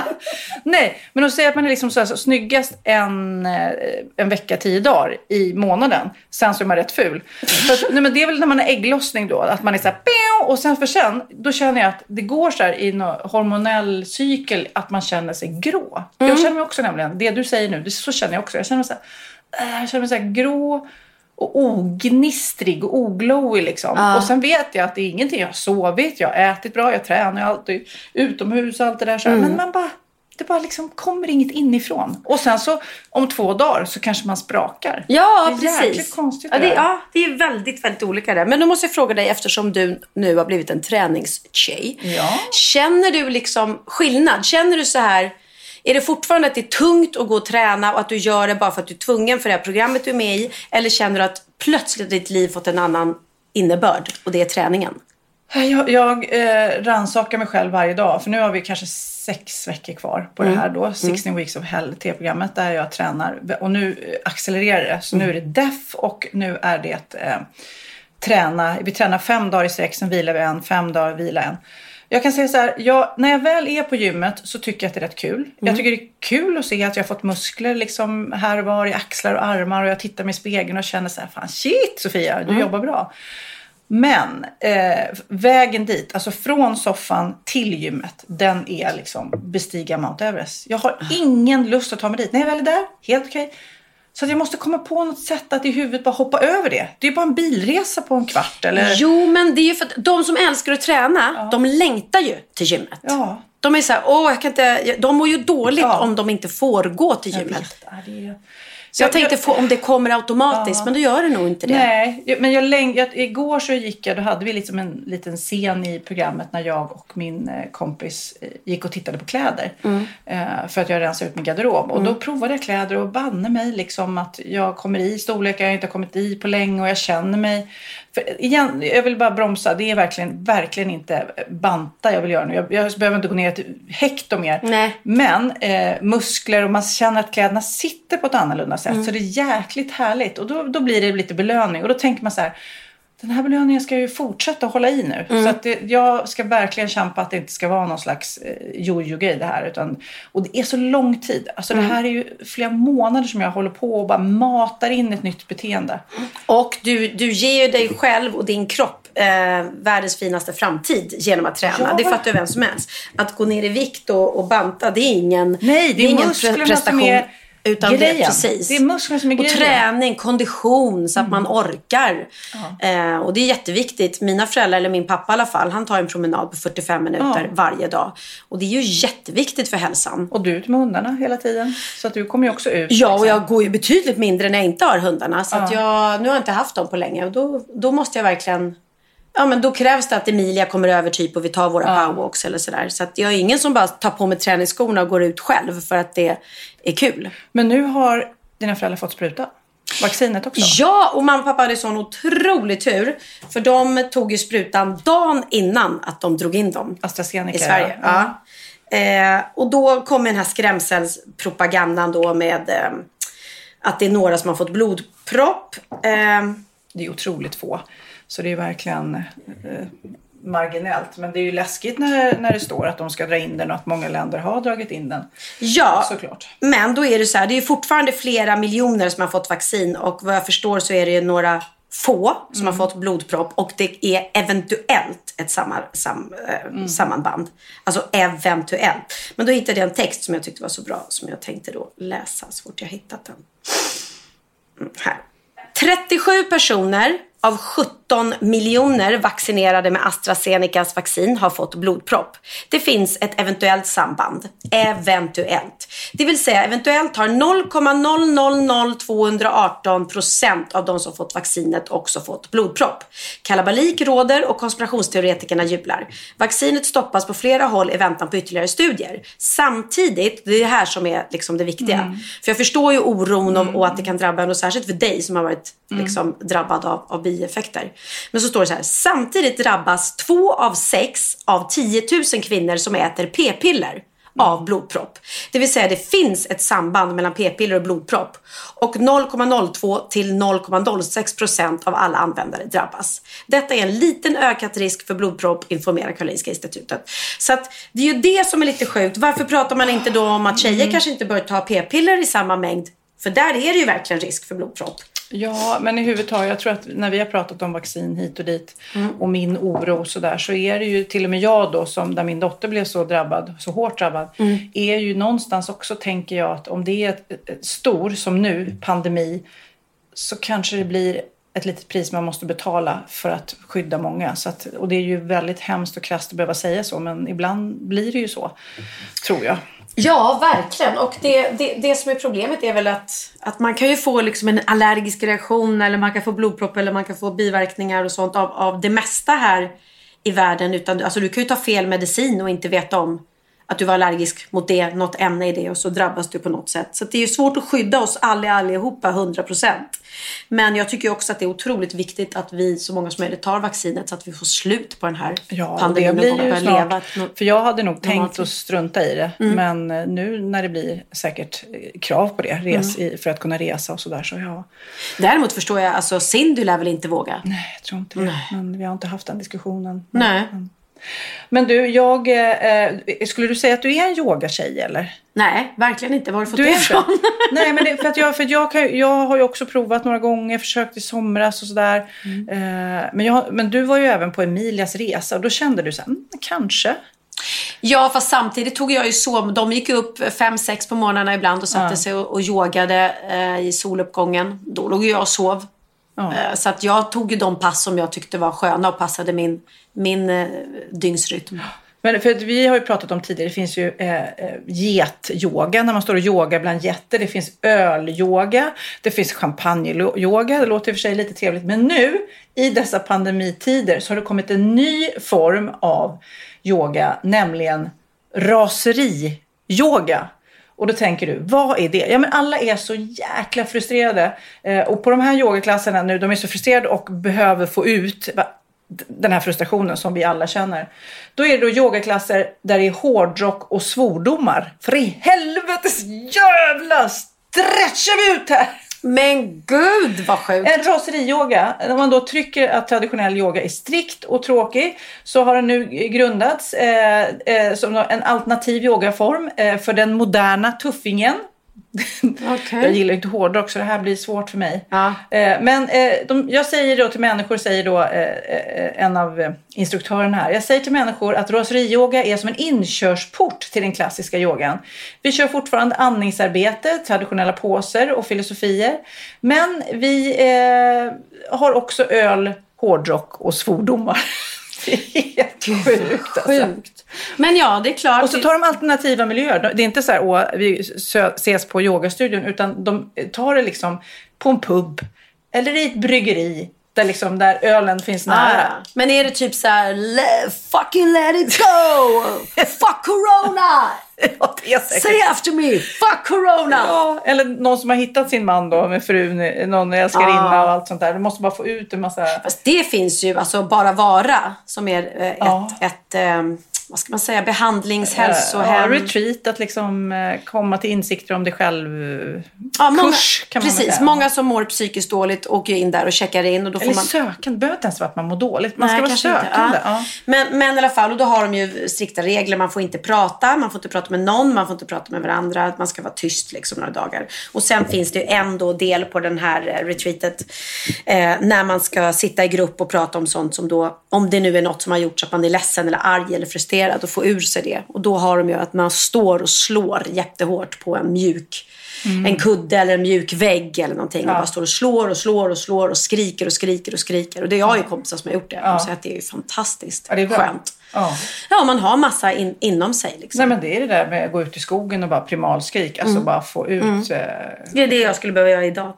Nej, men de säger att man är liksom så, här, så snyggast en, en vecka, tio dagar i månaden. Sen så är man rätt ful. För att, nej, men det är väl när man har ägglossning då. Att man är så här, och sen för sen, då känner jag att det går så här i en hormonell cykel att man känner sig grå. Mm. Jag känner mig också nämligen, det du säger nu, det, så känner jag också. Jag känner mig så här, jag känner mig så här grå och ognistrig och oglowy liksom. Ja. Och sen vet jag att det är ingenting. Jag har sovit, jag har ätit bra, jag tränar, jag är alltid utomhus och allt det där. Så mm. Men man bara, det bara liksom kommer inget inifrån. Och sen så om två dagar så kanske man sprakar. Ja, det är precis. Jäkligt konstigt. Ja det, ja, det är väldigt, väldigt olika där. Men då måste jag fråga dig, eftersom du nu har blivit en träningstjej. Ja. Känner du liksom skillnad? Känner du så här... Är det fortfarande att det är tungt att gå och träna och att du gör det bara för att du är tvungen för det här programmet du är med i? Eller känner du att plötsligt ditt liv fått en annan innebörd och det är träningen? Jag, jag eh, rannsakar mig själv varje dag. För nu har vi kanske sex veckor kvar på mm. det här då. sexton mm. Weeks of Hell, T-programmet där jag tränar. Och nu accelererar det. Så mm. nu är det D E F och nu är det eh, träna. Vi tränar fem dagar i sträck, sen vilar vi en. Fem dagar, vila en. Jag kan säga så här, jag, när jag väl är på gymmet så tycker jag att det är rätt kul. Mm. Jag tycker det är kul att se att jag har fått muskler liksom här och var i axlar och armar. Och jag tittar mig i spegeln och känner så här, fan shit Sofia, du mm. jobbar bra. Men eh, vägen dit, alltså från soffan till gymmet, den är liksom bestiga Mount Everest. Jag har ingen lust att ta mig dit. När jag väl är där, helt okej. Så att jag måste komma på något sätt att i huvudet bara hoppa över det. Det är bara en bilresa på en kvart. Eller? Jo, men det är ju för att de som älskar att träna, ja. de längtar ju till gymmet. Ja. De är så här, åh, jag kan inte... De mår ju dåligt ja. om de inte får gå till gymmet. Ja, det är... Så jag, jag tänkte få, om det kommer automatiskt, ja. men då gör det nog inte det. Nej, men jag läng- jag, igår så gick jag, då hade vi liksom en liten scen i programmet när jag och min eh, kompis eh, gick och tittade på kläder. Mm. Eh, för att jag rensade ut min garderob. Och mm. då provade jag kläder och banne mig liksom att jag kommer i storlekar jag inte har kommit i på länge och jag känner mig... För igen, jag vill bara bromsa, det är verkligen, verkligen inte banta jag vill göra nu. Jag, jag behöver inte gå ner till hekto mer. Nej. Men eh, muskler och man känner att kläderna sitter på ett annorlunda sätt. Mm. Så det är jäkligt härligt. Och då, då blir det lite belöning. Och då tänker man så här, den här belöningen ska jag ju fortsätta hålla i nu. Mm. Så att det, jag ska verkligen kämpa att det inte ska vara någon slags eh, jojo-grej det här. Utan, och det är så lång tid. Alltså mm. det här är ju flera månader som jag håller på och bara matar in ett nytt beteende. Och du, du ger ju dig själv och din kropp eh, världens finaste framtid genom att träna. Ja. Det fattar ju vem som helst. Att gå ner i vikt och, och banta, det är ingen, Nej, det är det är ingen musklerna prestation. Som är... Utan det är precis. Det är musklerna som är grejen. Och träning, kondition så att mm. man orkar. Ja. Eh, och det är jätteviktigt. Mina föräldrar, eller min pappa i alla fall, han tar en promenad på fyrtiofem minuter ja. varje dag. Och det är ju jätteviktigt för hälsan. Och du ut med hundarna hela tiden. Så att du kommer ju också ut. Ja, och jag går ju betydligt mindre när jag inte har hundarna. Så ja. att jag, nu har jag inte haft dem på länge. Och då, då måste jag verkligen... Ja, men då krävs det att Emilia kommer över typ och vi tar våra ja. powerwalks eller sådär. Så att jag är ingen som bara tar på mig träningsskorna och går ut själv för att det är kul. Men nu har dina föräldrar fått spruta vaccinet också? Ja, och mamma och pappa hade sån otrolig tur. För de tog ju sprutan dagen innan att de drog in dem. AstraZeneca i Sverige. Ja. Ja. Eh, och då kom den här skrämselspropagandan då med eh, att det är några som har fått blodpropp. Eh, det är otroligt få. Så det är verkligen eh, marginellt. Men det är ju läskigt när, när det står att de ska dra in den och att många länder har dragit in den. Ja, såklart. Men då är det så här, det är ju fortfarande flera miljoner som har fått vaccin. Och vad jag förstår så är det ju några få som mm. har fått blodpropp. Och det är eventuellt ett samman, sam, äh, mm. sammanband. Alltså eventuellt. Men då hittade jag en text som jag tyckte var så bra som jag tänkte då läsa så fort jag hittat den. Mm, här. trettiosju personer av sjutton miljoner vaccinerade med AstraZenecas vaccin har fått blodpropp. Det finns ett eventuellt samband. Eventuellt. Det vill säga eventuellt har noll komma noll noll noll två ett åtta procent av de som fått vaccinet också fått blodpropp. Kalabalik råder och konspirationsteoretikerna jublar. Vaccinet stoppas på flera håll i väntan på ytterligare studier. Samtidigt, det är det här som är liksom det viktiga. Mm. För jag förstår ju oron och, och att det kan drabba en, och särskilt för dig som har varit liksom, mm. drabbad av, av bieffekter. Men så står det så här: samtidigt drabbas två av sex av tio tusen kvinnor som äter p-piller av blodpropp. Det vill säga det finns ett samband mellan p-piller och blodpropp. Och noll komma noll två till noll komma noll sex procent av alla användare drabbas. Detta är en liten ökad risk för blodpropp, informerar Karolinska institutet. Så att det är ju det som är lite sjukt. Varför pratar man inte då om att tjejer mm. kanske inte bör ta p-piller i samma mängd? För där är det ju verkligen risk för blodpropp. Ja, men i huvudtaget, jag tror att när vi har pratat om vaccin hit och dit mm. och min oro och sådär, så är det ju till och med jag då, som där min dotter blev så drabbad, så hårt drabbad, mm. är ju någonstans också, tänker jag, att om det är ett, ett stor som nu, pandemi, så kanske det blir ett litet pris man måste betala för att skydda många. Så att, och det är ju väldigt hemskt och krasst att behöva säga så, men ibland blir det ju så, tror jag. Ja, verkligen. Och det, det, det som är problemet är väl att, att man kan ju få liksom en allergisk reaktion, eller man kan få blodpropp, eller man kan få biverkningar och sånt av, av det mesta här i världen. Utan, alltså, du kan ju ta fel medicin och inte veta om att du var allergisk mot det, något ämne i det, och så drabbas du på något sätt. Så det är ju svårt att skydda oss alla, allihopa hundra procent. Men jag tycker också att det är otroligt viktigt att vi, så många som möjligt, tar vaccinet så att vi får slut på den här ja, pandemin. Det blir ju snart, leva ett, för jag hade nog tänkt att strunta i det. Mm. Men nu när det blir säkert krav på det, res, mm. i, för att kunna resa och sådär, så ja. Däremot förstår jag, alltså Cindy lär väl inte våga? Nej, jag tror inte det. Nej. Men vi har inte haft den diskussionen. Nej. Men, men du, jag, eh, skulle du säga att du är en yogatjej eller? Nej, verkligen inte. Var har du fått du det ifrån? Nej, men det, för att jag, för jag, kan, jag har ju också provat några gånger, försökt i somras och sådär. Mm. Eh, men, jag, men du var ju även på Emilias resa och då kände du så här, mm, kanske. Ja, fast samtidigt tog jag ju sov. De gick upp fem, sex på morgnarna ibland och satte ja. sig och, och yogade eh, i soluppgången. Då låg jag och sov. Ja. Eh, så att jag tog ju de pass som jag tyckte var sköna och passade min, min eh, dygnsrytm. Men för att vi har ju pratat om tidigare, det finns ju eh, getyoga när man står och yogar bland getter. Det finns ölyoga, det finns champagneyoga. Det låter i och för sig lite trevligt. Men nu i dessa pandemitider så har det kommit en ny form av yoga, nämligen raseriyoga. Och då tänker du, vad är det? Ja, men alla är så jäkla frustrerade. Eh, och på de här yogaklasserna nu, de är så frustrerade och behöver få ut den här frustrationen som vi alla känner. Då är det då yogaklasser där det är hårdrock och svordomar. För i helvetes jävla stretchar vi ut här! Men gud vad sjukt! En raseriyoga, när man då tycker att traditionell yoga är strikt och tråkig, så har den nu grundats eh, eh, som en alternativ yogaform eh, för den moderna tuffingen. Okay. Jag gillar inte hårdrock så det här blir svårt för mig. Ja. Eh, men eh, de, jag säger då till människor, säger då eh, eh, en av eh, instruktörerna här. Jag säger till människor att raseriyoga är som en inkörsport till den klassiska yogan. Vi kör fortfarande andningsarbete, traditionella poser och filosofier. Men vi eh, har också öl, hårdrock och svordomar. Det är helt sjukt alltså. Sjukt. Men ja, det är klart. Och så tar de alternativa miljöer. Det är inte så här, åh, vi ses på yogastudion, utan de tar det liksom på en pub eller i ett bryggeri där, liksom, där ölen finns nära. Ah, men är det typ så här, Le- fucking let it go! Fuck corona! Ja, det är säkert. Say after me, fuck corona! Ja, eller någon som har hittat sin man då med frun, någon älskarinna ah. och allt sånt där. Du måste bara få ut en massa... Fast det finns ju, alltså bara vara som är eh, ett... Ah. ett eh, vad ska man säga, behandlingshälsohem. Ja, retreat, att liksom eh, komma till insikter om dig själv. Ja, många, kurs kan man precis, säga. Många som mår psykiskt dåligt åker in där och checkar in. Och då får Eller man... sökande, behöver inte ens vara att man mår dåligt. Man Nej, ska vara sökande. Ja. Ja. Men, men i alla fall, och då har de ju strikta regler. Man får inte prata, man får inte prata med någon, man får inte prata med varandra. Man ska vara tyst liksom några dagar. Och sen finns det ju ändå del på den här retreatet eh, när man ska sitta i grupp och prata om sånt som då, om det nu är något som har gjort så att man är ledsen eller arg eller frustrerad, och få ur sig det. Och då har de ju att man står och slår jättehårt på en mjuk mm. en kudde eller en mjuk vägg eller någonting. Ja. Och bara står och slår och slår och slår och skriker och skriker och skriker. Och det är jag ju kompisar som har gjort det. Ja. Och så att det är ju fantastiskt ja, det är skönt. Ja. Ja, man har massa in, inom sig liksom. Nej, men det är det där med att gå ut i skogen och bara primalskrik. Alltså mm. bara få ut... Mm. Eh... Det är det jag skulle behöva göra idag.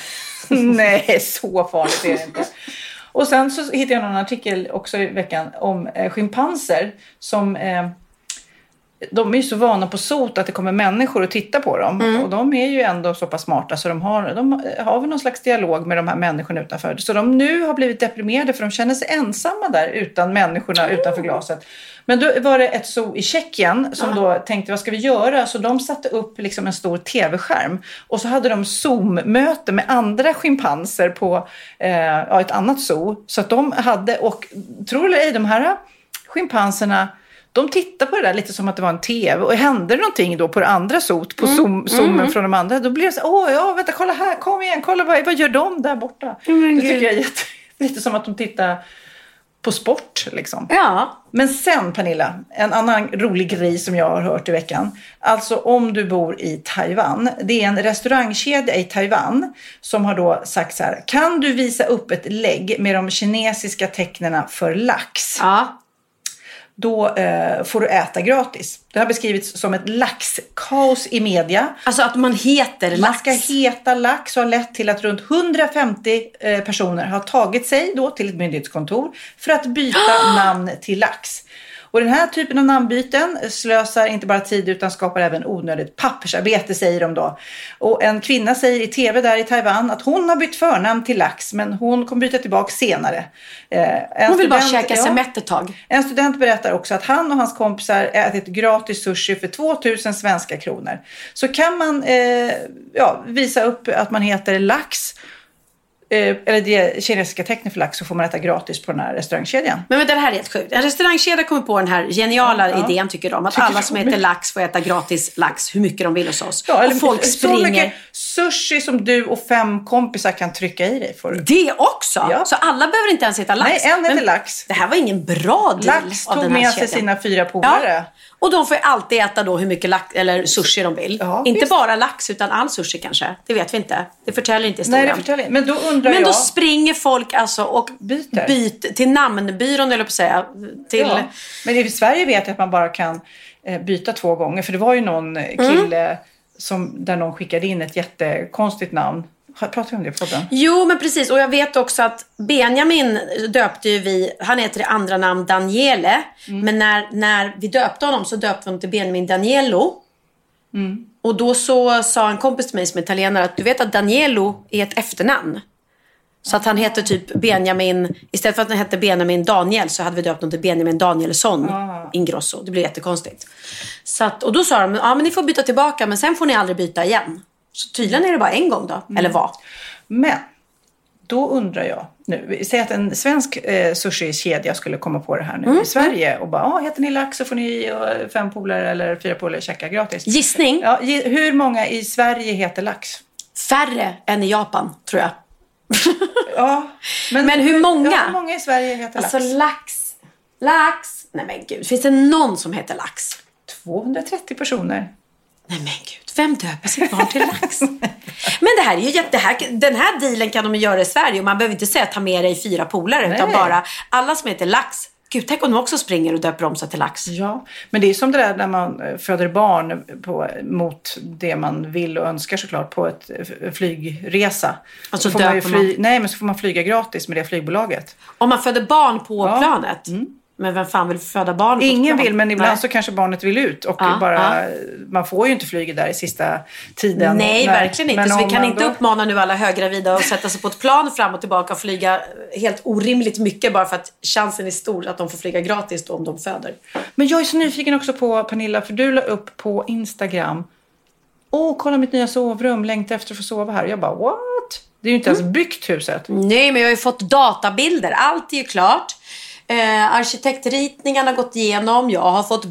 Nej, så farligt är det inte. Och sen så hittade jag en artikel också i veckan om eh, schimpanser som... Eh, de är ju så vana på sot att det kommer människor och titta på dem. Mm. Och de är ju ändå så pass smarta så de har, de har väl någon slags dialog med de här människorna utanför. Så de nu har blivit deprimerade för de känner sig ensamma där utan människorna mm. utanför glaset. Men då var det ett zoo i Tjeckien som mm. då tänkte, vad ska vi göra? Så de satte upp liksom en stor tv-skärm. Och så hade de Zoom-möte med andra schimpanser på eh, ja, ett annat zoo. Så att de hade, och tror eller ej, de här schimpanserna, de tittar på det där lite som att det var en tv. Och hände det någonting då på det andra sot, på mm. zoom, zoomen mm. från de andra, då blir det så, åh ja, vänta, kolla här, kom igen, kolla, vad, vad gör de där borta? Mm, det tycker jag är jätte, lite som att de tittar på sport liksom. Ja. Men sen, Pernilla, en annan rolig grej som jag har hört i veckan. Alltså om du bor i Taiwan. Det är en restaurangkedja i Taiwan som har då sagt så här: kan du visa upp ett lägg med de kinesiska tecknena för lax? Ja. Då eh, får du äta gratis. Det har beskrivits som ett laxkaos i media. Alltså att man heter lax. Man ska heta lax och har lett till att runt hundrafemtio eh, personer har tagit sig då till ett myndighetskontor för att byta namn till lax. Och den här typen av namnbyten slösar inte bara tid utan skapar även onödigt pappersarbete, säger de då. Och en kvinna säger i tv där i Taiwan att hon har bytt förnamn till lax, men hon kommer byta tillbaka senare. Eh, en hon vill student, bara käka sig ja, mätt ett tag. En student berättar också att han och hans kompisar ätit gratis sushi för tvåtusen svenska kronor. Så kan man eh, ja, visa upp att man heter lax, eller det kinesiska tecknet för lax, så får man äta gratis på den här restaurangkedjan. Men, men det här är helt sjukt. En restaurangkedja kommer på den här geniala ja, idén tycker de. Att tycker alla som äter lax får äta gratis lax hur mycket de vill hos oss. Ja, eller och folk springer. Så mycket sushi som du och fem kompisar kan trycka i dig. Får du. Det också? Ja. Så alla behöver inte ens äta lax? Nej, en äter lax. Det här var ingen bra deal. Lax tog av den här med sig kedjan. Sina fyra polare. Ja. Och de får alltid äta då hur mycket lax, eller sushi de vill. Ja, inte visst. Bara lax utan all sushi kanske. Det vet vi inte. Det förtäller inte historien. Nej, det förtäller. Men då undrar Men jag... då springer folk alltså och byter, byter till namnbyrån, eller på att säga. Till... Ja. Men i Sverige vet jag att man bara kan byta två gånger. För det var ju någon kille mm. som, där någon skickade in ett jättekonstigt namn. Pratar vi om det på podden? Jo, men precis. Och jag vet också att Benjamin döpte ju vi, han heter i andra namn Daniele. Mm. Men när, när vi döpte honom så döpte vi honom till Benjamin Daniello. Mm. Och då så sa en kompis till mig som är italienare att du vet att Daniello är ett efternamn. Så att han heter typ Benjamin, istället för att han hette Benjamin Daniel så hade vi döpt honom till Benjamin Danielsson ah. Ingrosso. Det blir jättekonstigt. Så att, och då sa de, ja men ni får byta tillbaka men sen får ni aldrig byta igen. Så tydligen är det bara en gång då, mm. eller vad? Men, då undrar jag nu, säg att en svensk eh, sushi-kedja skulle komma på det här nu mm. i Sverige och bara, ah, heter ni lax så får ni uh, fem polare eller fyra polare käka gratis. Gissning? Ja, hur många i Sverige heter lax? Färre än i Japan, tror jag. Ja, men, men hur många? Ja, hur många i Sverige heter lax? Alltså lax, lax, nej men gud, finns det någon som heter lax? tvåhundratrettio personer. Nej men gud, vem döper sitt barn till lax? Men det här är ju jätte, här, den här dealen kan de göra i Sverige och man behöver inte säga ta med dig fyra polare Nej. Utan bara alla som heter lax. Gud, tänk om de också springer och döper om sig till lax. Ja, men det är som det där när man föder barn på, mot det man vill och önskar såklart på ett flygresa. Alltså så får man ju fly, man... Nej, men så får man flyga gratis med det flygbolaget. Om man föder barn på ja. Planet? Mm. Men vem fan vill föda barn på Ingen plan? vill, men ibland Nej. Så kanske barnet vill ut. Och ja, bara, ja. man får ju inte flyga där i sista tiden. Nej, när, verkligen inte. Så vi kan inte då... uppmana nu alla höggravida att sätta sig på ett plan fram och tillbaka och flyga helt orimligt mycket bara för att chansen är stor att de får flyga gratis då om de föder. Men jag är så nyfiken också på, Pernilla, för du la upp på Instagram. Åh, kolla mitt nya sovrum, längtar efter att få sova här. Jag bara, what? Det är ju inte mm. ens byggt huset. Nej, men jag har ju fått databilder. Allt är ju klart. Eh, arkitektritningarna har gått igenom. Jag har fått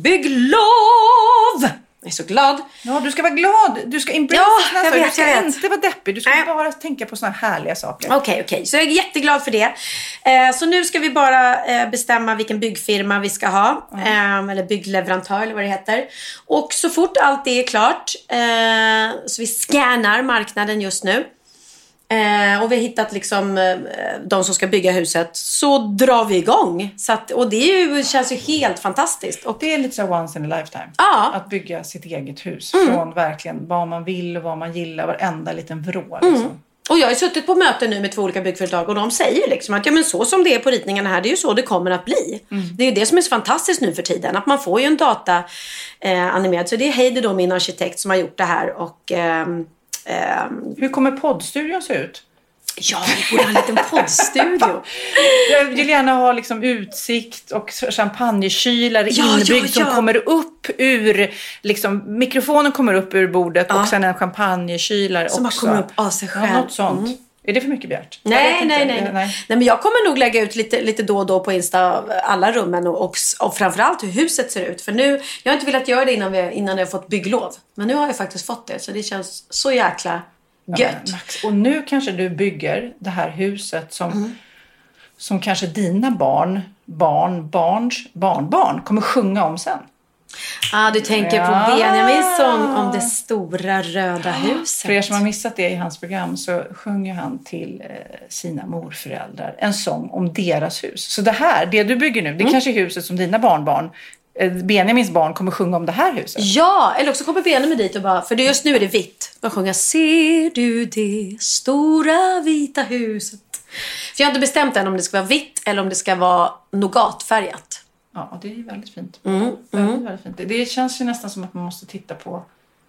bygglov. Jag är så glad. Ja, du ska vara glad. Du ska embrace ja, jag vet, Du ska jag inte vara deppig. Du ska äh. bara tänka på såna härliga saker. Okej, okay, okej. Okay. Så jag är jätteglad för det. Eh, så nu ska vi bara eh, bestämma vilken byggfirma vi ska ha. Mm. Eh, eller byggleverantör eller vad det heter. Och så fort allt det är klart eh, så vi scannar marknaden just nu. Eh, och vi har hittat liksom eh, de som ska bygga huset. Så drar vi igång. Så att, och det är ju, känns ju helt fantastiskt. Och det är lite så once in a lifetime. Ja. Att bygga sitt eget hus. Mm. Från verkligen vad man vill och vad man gillar. Varenda liten vrå. Liksom. Mm. Och jag har ju suttit på möten nu med två olika byggföretag. Och de säger liksom att ja, men så som det är på ritningarna här. Det är ju så det kommer att bli. Mm. Det är ju det som är så fantastiskt nu för tiden. Att man får ju en data eh, animerad. Så det är Heidi då, min arkitekt, som har gjort det här. Och... Eh, Um, Hur kommer poddstudion se ut? Ja, vi borde ha en liten poddstudio. Jag vill gärna ha liksom utsikt och champagnekylare ja, inbyggd ja, ja. som kommer upp ur liksom, mikrofonen kommer upp ur bordet ja. Och sen en champagnekylare som också. Som kommer upp av sig själv. Ja, något sånt. Mm. Är det för mycket begärt? Nej, nej, nej, nej. nej. Nej, men jag kommer nog lägga ut lite, lite då och då på Insta alla rummen och, och, och framförallt hur huset ser ut. För nu, jag har inte velat göra det innan, vi, innan jag har fått bygglov. Men nu har jag faktiskt fått det, så det känns så jäkla gött. Ja, Max, och nu kanske du bygger det här huset som, mm. som kanske dina barn, barn, barns, barnbarn kommer sjunga om sen. Ah, du tänker ja. På Benjamins sång om det stora röda huset. För er som har missat det i hans program så sjunger han till eh, sina morföräldrar en sång om deras hus. Så det här, det du bygger nu, det mm. kanske är huset som dina barnbarn, eh, Benjamins barn, kommer sjunga om det här huset. Ja, eller också kommer Benjamin dit och bara, för det just nu är det vitt. Och sjunger, ser du det stora vita huset? För jag har inte bestämt än om det ska vara vitt eller om det ska vara nougatfärgat. Ja, det är ju väldigt fint. Mm, väldigt, mm. väldigt fint. Det känns ju nästan som att man måste titta på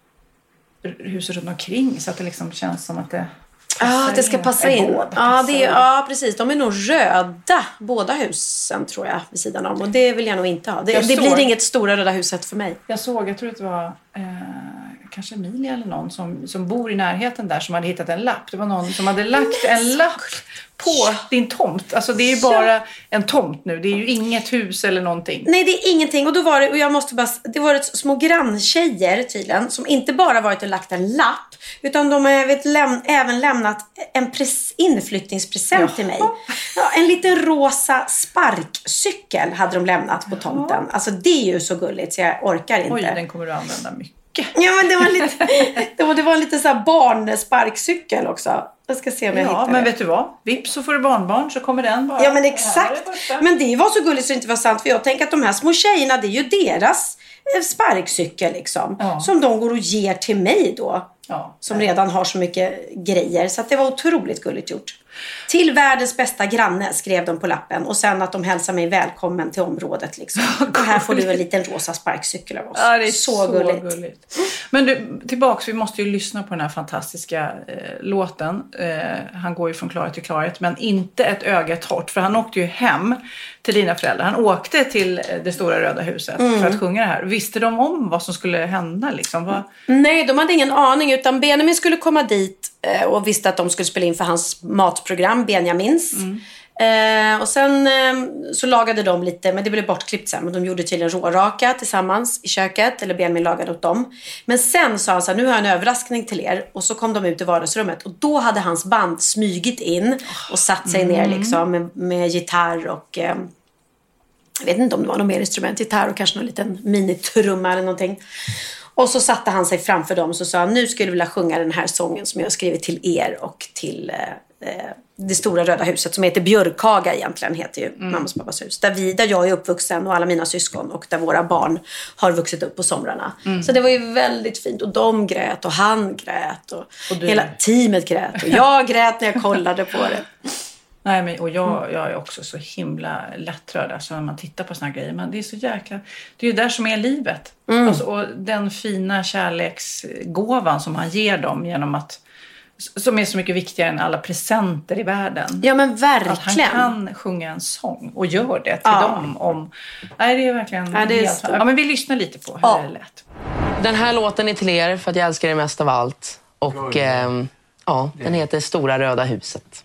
huset runt omkring så att det liksom känns som att det Ja, att det ska passa in. Båda, ja, det är, ja, precis. De är nog röda, båda husen tror jag, vid sidan om. Och det vill jag nog inte ha. Det, det blir inget stora röda huset för mig. Jag såg, jag tror att det var eh, kanske Emilia eller någon som, som bor i närheten där som hade hittat en lapp. Det var någon som hade lagt en lapp på din tomt. Alltså det är ju bara en tomt nu. Det är ju inget hus eller någonting. Nej, det är ingenting. Och då var det, och jag måste bara, det var ett små granntjejer tydligen som inte bara varit och lagt en lapp, utan de har vet, läm, även lämnat en pres, inflyttningspresent Jaha. till mig. Ja, en liten rosa sparkcykel hade de lämnat på tomten. Jaha. Alltså det är ju så gulligt så jag orkar inte. Oj, den kommer du använda mycket. Ja, men det var lite det var, det var lite så här barnsparkcykel också. Jag ska se om jag ja, hittar men det. Vet du vad? Vips så får du barnbarn så kommer den bara. Ja, men exakt. Det men det var så gulligt så det inte var sant. För jag tänker att de här små tjejerna, det är ju deras sparkcykel liksom. Ja. Som de går och ger till mig då. Ja. Som redan har så mycket grejer. Så att det var otroligt gulligt gjort. Till världens bästa granne skrev de på lappen. Och sen att de hälsar mig välkommen till området liksom. Och här får du en liten rosa sparkcykel av oss. Ja, det är så, så gulligt. gulligt. Men du, tillbaks, vi måste ju lyssna på den här fantastiska eh, låten. Eh, han går ju från klarhet till klarhet. Men inte ett öga torrt. För han åkte ju hem till dina föräldrar. Han åkte till det stora röda huset mm. för att sjunga det här. Visste de om vad som skulle hända liksom? Vad... Nej, de hade ingen aning. Utan Benjamin skulle komma dit och visste att de skulle spela in för hans matprogram Benjamins. Mm. Eh, och sen eh, så lagade de lite, men det blev bortklippt sen. Men de gjorde tydligen råraka tillsammans i köket. Eller Benjamin lagade åt dem. Men sen sa han så här, nu har jag en överraskning till er. Och så kom de ut i vardagsrummet. Och då hade hans band smygit in och satt sig mm. ner liksom med, med gitarr och... Eh, jag vet inte om det var någon mer instrument, gitarr och kanske någon liten minitrumma eller någonting. Och så satte han sig framför dem och så sa han, nu skulle jag vilja sjunga den här sången som jag har skrivit till er och till eh, det stora röda huset som heter Björkhaga egentligen heter ju mm. mammas och pappas hus. Där, vi, där jag är uppvuxen och alla mina syskon och där våra barn har vuxit upp på somrarna. Mm. Så det var ju väldigt fint och de grät och han grät och, och hela teamet grät och jag grät när jag kollade på det. Nej, men, och jag, jag är också så himla lättrörd alltså, när man tittar på såna här grejer. Men det är så jäkla... Det är ju där som är livet. Mm. Alltså, och den fina kärleksgåvan som han ger dem genom att... Som är så mycket viktigare än alla presenter i världen. Ja, men verkligen. Att han kan sjunga en sång och gör det till ja. dem. Om... Nej, det är verkligen... Ja, det är helt... ja, men vi lyssnar lite på hur ja. det lät. Den här låten är till er för att jag älskar er mest av allt. Och eh, ja, den heter Stora röda huset.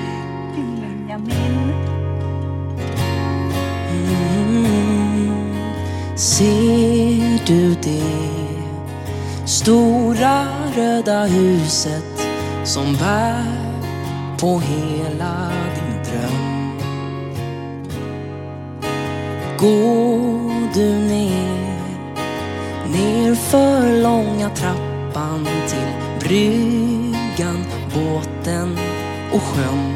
Ser du det stora röda huset som bär på hela din dröm? Går du ner, ner för långa trappan till bryggan, båten och sjön.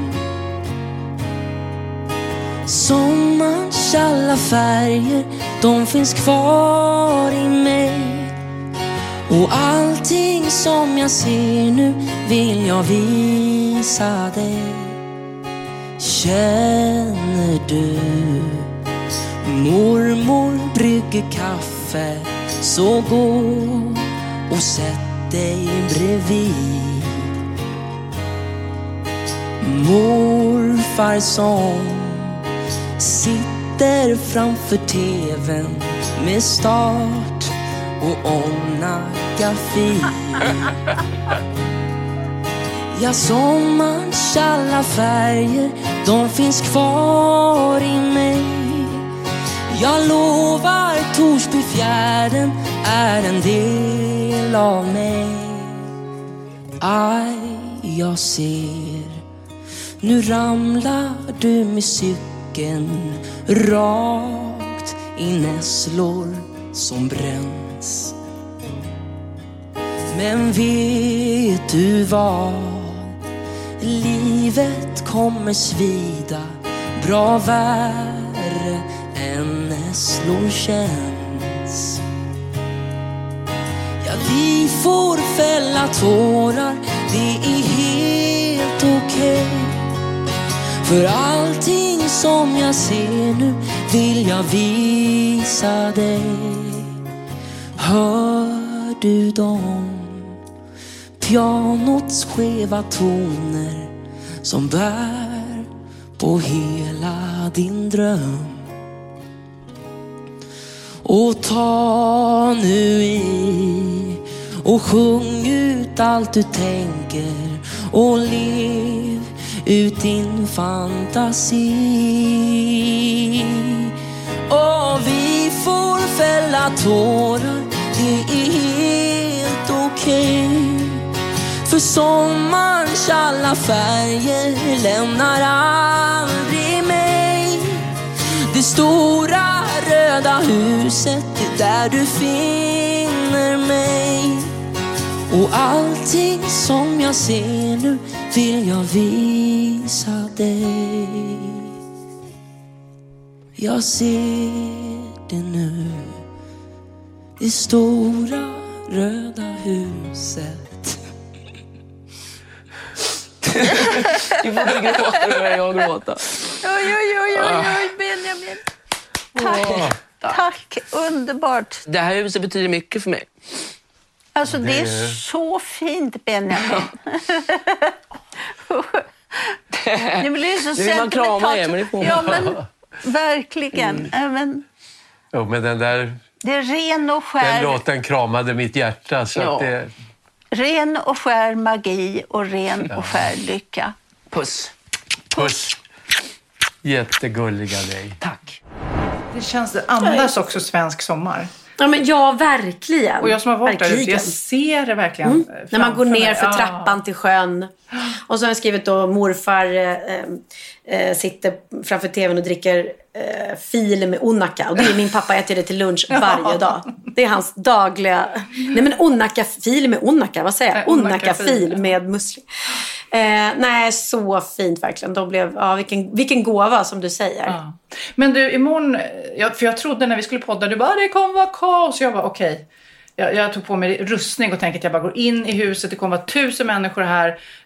Sommarns alla färger, de finns kvar i mig. Och allting som jag ser nu vill jag visa dig. Känner du mormor brygger kaffe, så gå och sätt dig bredvid. Morfar som sitter framför tvn med start och omnagafi. Ja, sommarns alla färger, de finns kvar i mig. Jag lovar, Torsbyfjärden är en del av mig. Aj, jag ser, nu ramlar du med cykeln rakt i nässlor som bränns. Men vet du vad? Livet kommer svida bra värre än nässlor känns. Ja, vi får fälla tårar, det är helt okej. För allting som jag ser nu vill jag visa dig. Hör du dem? Pianots skeva toner som bär på hela din dröm. Och ta nu i och sjung ut allt du tänker och lev ut din fantasi. Och vi får fälla tårar, det är helt okej. För sommarens alla färger lämnar aldrig mig. Det stora röda huset är där du finner mig. Och allting som jag ser nu vill jag visa dig. Jag ser det nu, det stora röda huset. Du får gråta nu när jag gråter. Oj, oj, oj, oj, oj, Benjamin. Tack, tack, underbart. Det här huset betyder mycket för mig. Alltså det är så fint, Benjamin. Det blir så det vill man krama er, men det får ja, men verkligen. Mm. Men... Jo, men den där... Det är ren och skär... Den låten kramade mitt hjärta. Så ja. att det... Ren och skär magi och ren ja. och skär lycka. Puss. Puss. Jättegulliga dig. Tack. Det känns, det andas också svensk sommar. Ja, men ja, verkligen. Och jag som har varit verkligen. där ute, jag ser det verkligen. Mm. När man går ner för trappan ah. till sjön. Och så har jag skrivit då, morfar eh, eh, sitter framför tvn och dricker eh, fil med onaka. Och det är min pappa äter det till lunch varje dag. Det är hans dagliga... Nej, men onaka fil med onaka, vad säger jag? Onaka fil med musli. Eh, nej, så fint verkligen. De blev, ja, vilken, vilken gåva som du säger. Ja. Men du, imorgon... Jag, för jag trodde när vi skulle podda, du bara, det kommer vara kaos. Jag bara, okej. Okay. Jag, jag tog på mig rustning och tänkte att jag bara går in i huset. Det kommer vara tusen människor här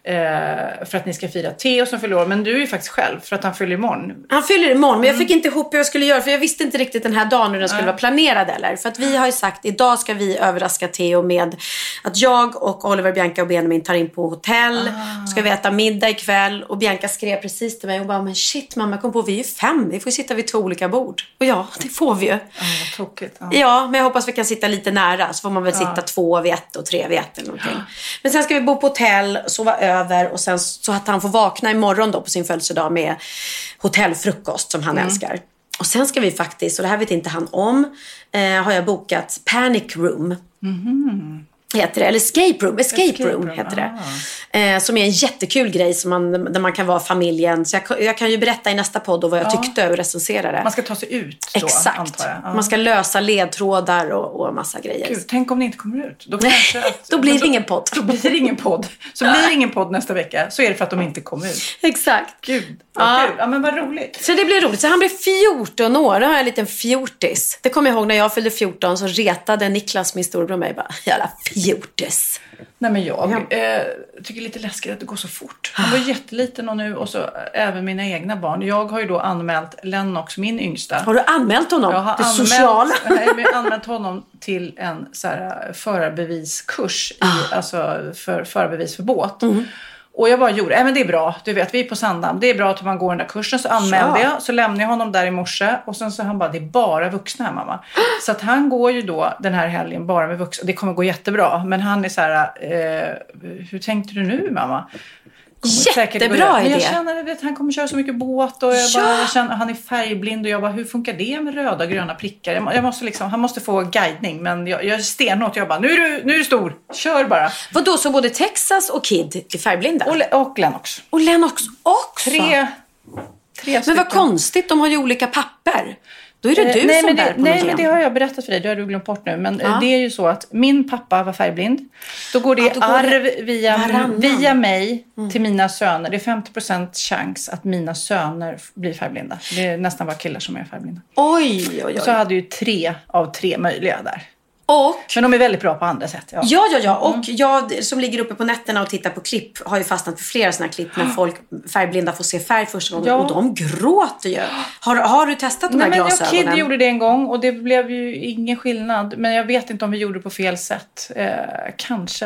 eh, för att ni ska fira Theo som fyller år. Men du är ju faktiskt själv för att han fyller imorgon. Han fyller imorgon, men jag fick inte ihop hur jag skulle göra. För jag visste inte riktigt den här dagen hur den skulle mm. vara planerad eller. För att vi har ju sagt, idag ska vi överraska Theo med att jag och Oliver, Bianca och Benjamin tar in på hotell. Ah. Ska vi äta middag ikväll. Och Bianca skrev precis till mig och bara, men shit mamma, kom på, vi är ju fem. Vi får sitta vid två olika bord. Och ja, det får vi ju. Ah, vad tråkigt. Ah. Ja, men jag hoppas vi kan sitta lite nära. Så får man väl sitta ja. två vid ett och tre vid ett eller någonting. Ja. Men sen ska vi bo på hotell, sova över och sen så att han får vakna imorgon då på sin födelsedag med hotellfrukost som han mm. älskar. Och sen ska vi faktiskt, och det här vet inte han om, eh, har jag bokat Panic Room. Mhm. Heter det, eller Escape Room, Escape, Escape Room, room heter det. Eh, som är en jättekul grej som man, där man kan vara familjen. Så jag, jag kan ju berätta i nästa podd och vad jag ja. tyckte och recensera det. Man ska ta sig ut då, exakt. Antar jag. Ja. Man ska lösa ledtrådar och, och massa grejer. Gud, tänk om ni inte kommer ut. Då, att, då blir det då, ingen podd. Då blir det ingen podd. Så blir det ingen podd nästa vecka så är det för att de inte kommer ut. Exakt. Gud, vad ja. kul. Ja, men vad roligt. Så det blir roligt. Så han blir fjorton år. Då har jag en liten fjortis. Det kommer jag ihåg när jag fyllde fjorton så retade Niklas, min storbror, mig bara, jävla fjortis. Nej, men jag ja. eh, tycker lite läskigt att det går så fort. Han var jätteliten och nu och så även mina egna barn. Jag har ju då anmält Lennox, min yngsta. Har du anmält honom? Jag har det anmält, sociala? Nej, men jag har anmält honom till en så här, förarbeviskurs i, ah. alltså för förarbevis för båt. Mm. Och jag bara gjorde, nej men det är bra, du vet, vi är på Sandhamn. Det är bra att man går den där kursen. Så anmälde ja. jag, så lämnade jag honom där i morse. Och sen så han bara, det är bara vuxna här mamma. Så att han går ju då den här helgen bara med vuxna. Det kommer gå jättebra. Men han är så här, eh, hur tänkte du nu mamma? Jättebra idé. Jag känner att han kommer köra så mycket båt och jag, bara, jag känner, han är färgblind och jag bara, hur funkar det med röda och gröna prickar? Jag, jag måste liksom, han måste få guidning, men jag, jag är stenhårt. Jag bara, nu är, du, nu är du stor, kör bara. Vadå, så både Texas och Kid är färgblinda? Och, och Lennox. Och Lennox också? Tre, tre Men vad konstigt, de har ju olika papper. Då är det du nej, som men bär det, på Nej, någon men det har jag berättat för dig. Det har du glömt bort nu. Men ja. det är ju så att min pappa var färgblind. Då går det ja, då går arv det via, via mig mm. till mina söner. Det är femtio procent chans att mina söner blir färgblinda. Det är nästan bara killar som är färgblinda. Oj, oj, oj. Och så hade ju tre av tre möjliga där. Och, men de är väldigt bra på andra sätt. Ja, ja, ja. ja. Och mm. jag som ligger uppe på nätterna och tittar på klipp har ju fastnat för flera sådana klipp när folk färgblinda får se färg första gången. Ja. Och de gråter ju. Har, har du testat de Nej, här glasögonen? Jag Kid gjorde det en gång och det blev ju ingen skillnad. Men jag vet inte om vi gjorde det på fel sätt. Eh, kanske.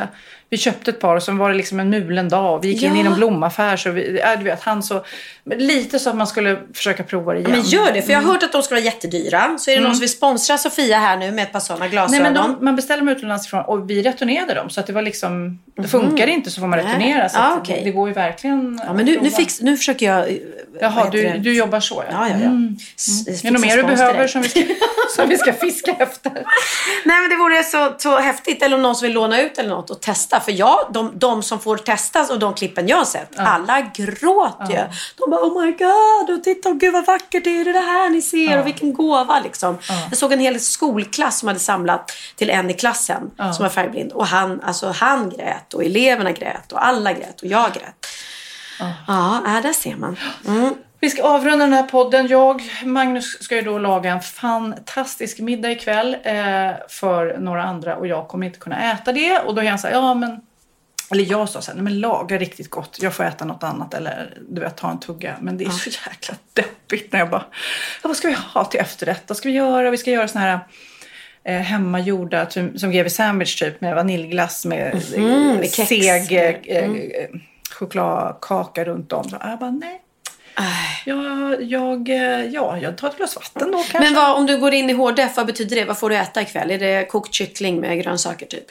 Vi köpte ett par och så var det liksom en mulen dag. Vi gick in Ja. i en blomaffär så vi, äh, du vet, han så lite så att man skulle försöka prova det igen. Ja, men gör det, för jag har hört att de ska vara jättedyra. Så är det Mm. någon som vill sponsra Sofia här nu med ett par sådana Nej, glasögon? men de, man beställer dem utomlands ifrån och vi returnerade dem. Så att det var liksom, det funkar inte så får man returnera. Så Ja, att okej. det, det går ju verkligen. Ja, men nu, nu, fix, nu försöker jag... Jaha, du, du jobbar så, ja. Ja, ja, ja. Mm. S- Är det något mer du spons behöver direkt. som vi, ska, som vi ska fiska efter? Nej, men det vore så, så häftigt. Eller om någon som vill låna ut eller något och testa. För jag, de, de som får testas och de klippen jag har sett, Ja. alla gråter ju. Ja. De bara, oh my god, och titta, gud vad vackert det är det här ni ser. Ja. Och vilken gåva liksom. Ja. Jag såg en hel skolklass som hade samlat till en i klassen Ja. som var färgblind. Och han, alltså, han grät och eleverna grät och alla grät och jag grät. Ja. Ja, äh, där ser man. Mm. Vi ska avrunda den här podden. Jag, Magnus, ska ju då laga en fantastisk middag ikväll eh, för några andra. Och jag kommer inte kunna äta det. Och då är han så här, ja men... Eller jag sa så här, nej men laga riktigt gott. Jag får äta något annat eller du vet, ta en tugga. Men det är så jäkla deppigt när jag bara... Ja, vad ska vi ha till efterrätt? Vad ska vi göra? Vi ska göra såna här... Eh, hemmagjorda typ, som G V sandwich typ med vaniljglass med, Mm, eh, med kex. seg eh, Mm. eh, chokladkaka runt om. Så jag bara, nej. Jag, jag, eh, ja, jag tar ett glas vatten då kanske. Men vad, om du går in i H D F, vad betyder det? Vad får du äta ikväll? Är det kokt kyckling med grönsaker typ?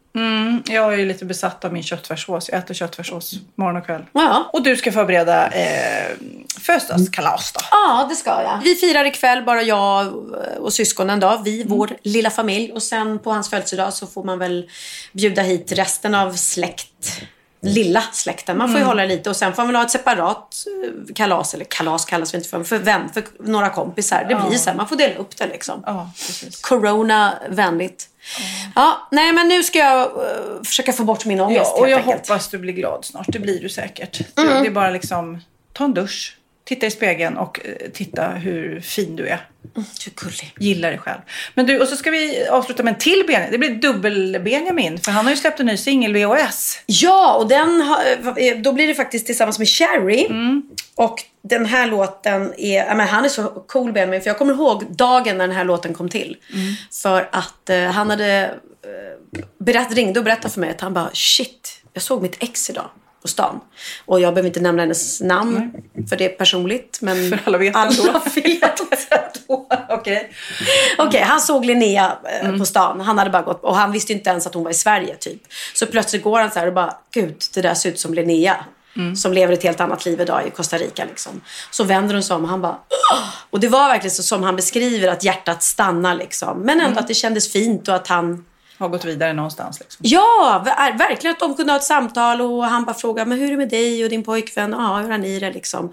Mm, jag är ju lite besatt av min köttfärssås. Jag äter köttfärssås morgon och kväll. Ja. Och du ska förbereda eh, födelsedagskalas då. Ja, det ska jag. Vi firar ikväll, bara jag och syskonen då. Vi, Mm. vår lilla familj. Och sen på hans födelsedag så får man väl bjuda hit resten av släkt. Lilla släkten. Man får ju Mm. hålla lite. Och sen får man väl ha ett separat eh, kalas. Eller kalas kallas vi inte för. För vem? För några kompisar. Det blir Ja. så här. Man får dela upp det liksom. Ja, precis. Corona-vänligt. Ja, nej men nu ska jag uh, försöka få bort min ångest. Ja, och jag helt enkelt. hoppas du blir glad snart. Det blir du säkert. Mm. Det, det är bara liksom, ta en dusch. Titta i spegeln och eh, titta hur fin du är. Mm, du är gullig. Gillar dig själv. Men du, och så ska vi avsluta med en till Benjamin. Det blir dubbel Benjamin. För han har ju släppt en ny singel, V H S. Ja, och den har, då blir det faktiskt tillsammans med Cherry. Mm. Och den här låten är, ja, men han är så cool Benjamin. För jag kommer ihåg dagen när den här låten kom till. Mm. För att eh, han hade eh, berätt, ringde och berättade för mig att han bara, shit, jag såg mitt ex idag på stan. Och jag behöver inte nämna hennes namn. Mm. För det är personligt. Men för alla vet alla vet. Okej. Okej, okay, han såg Linnea eh, Mm. på stan. Han hade bara gått, och han visste inte ens att hon var i Sverige typ. Så plötsligt går han så här och bara, gud, det där ser ut som Linnea. Mm. Som lever ett helt annat liv idag i Costa Rica liksom. Så vänder hon sig om och han bara, åh! Och det var verkligen så som han beskriver, att hjärtat stannar liksom. Men ändå Mm. att det kändes fint och att han har gått vidare någonstans liksom. Ja, ver- verkligen att de kunde ha ett samtal. Och han bara frågar, men hur är det med dig och din pojkvän? Ja, hur har ni det liksom?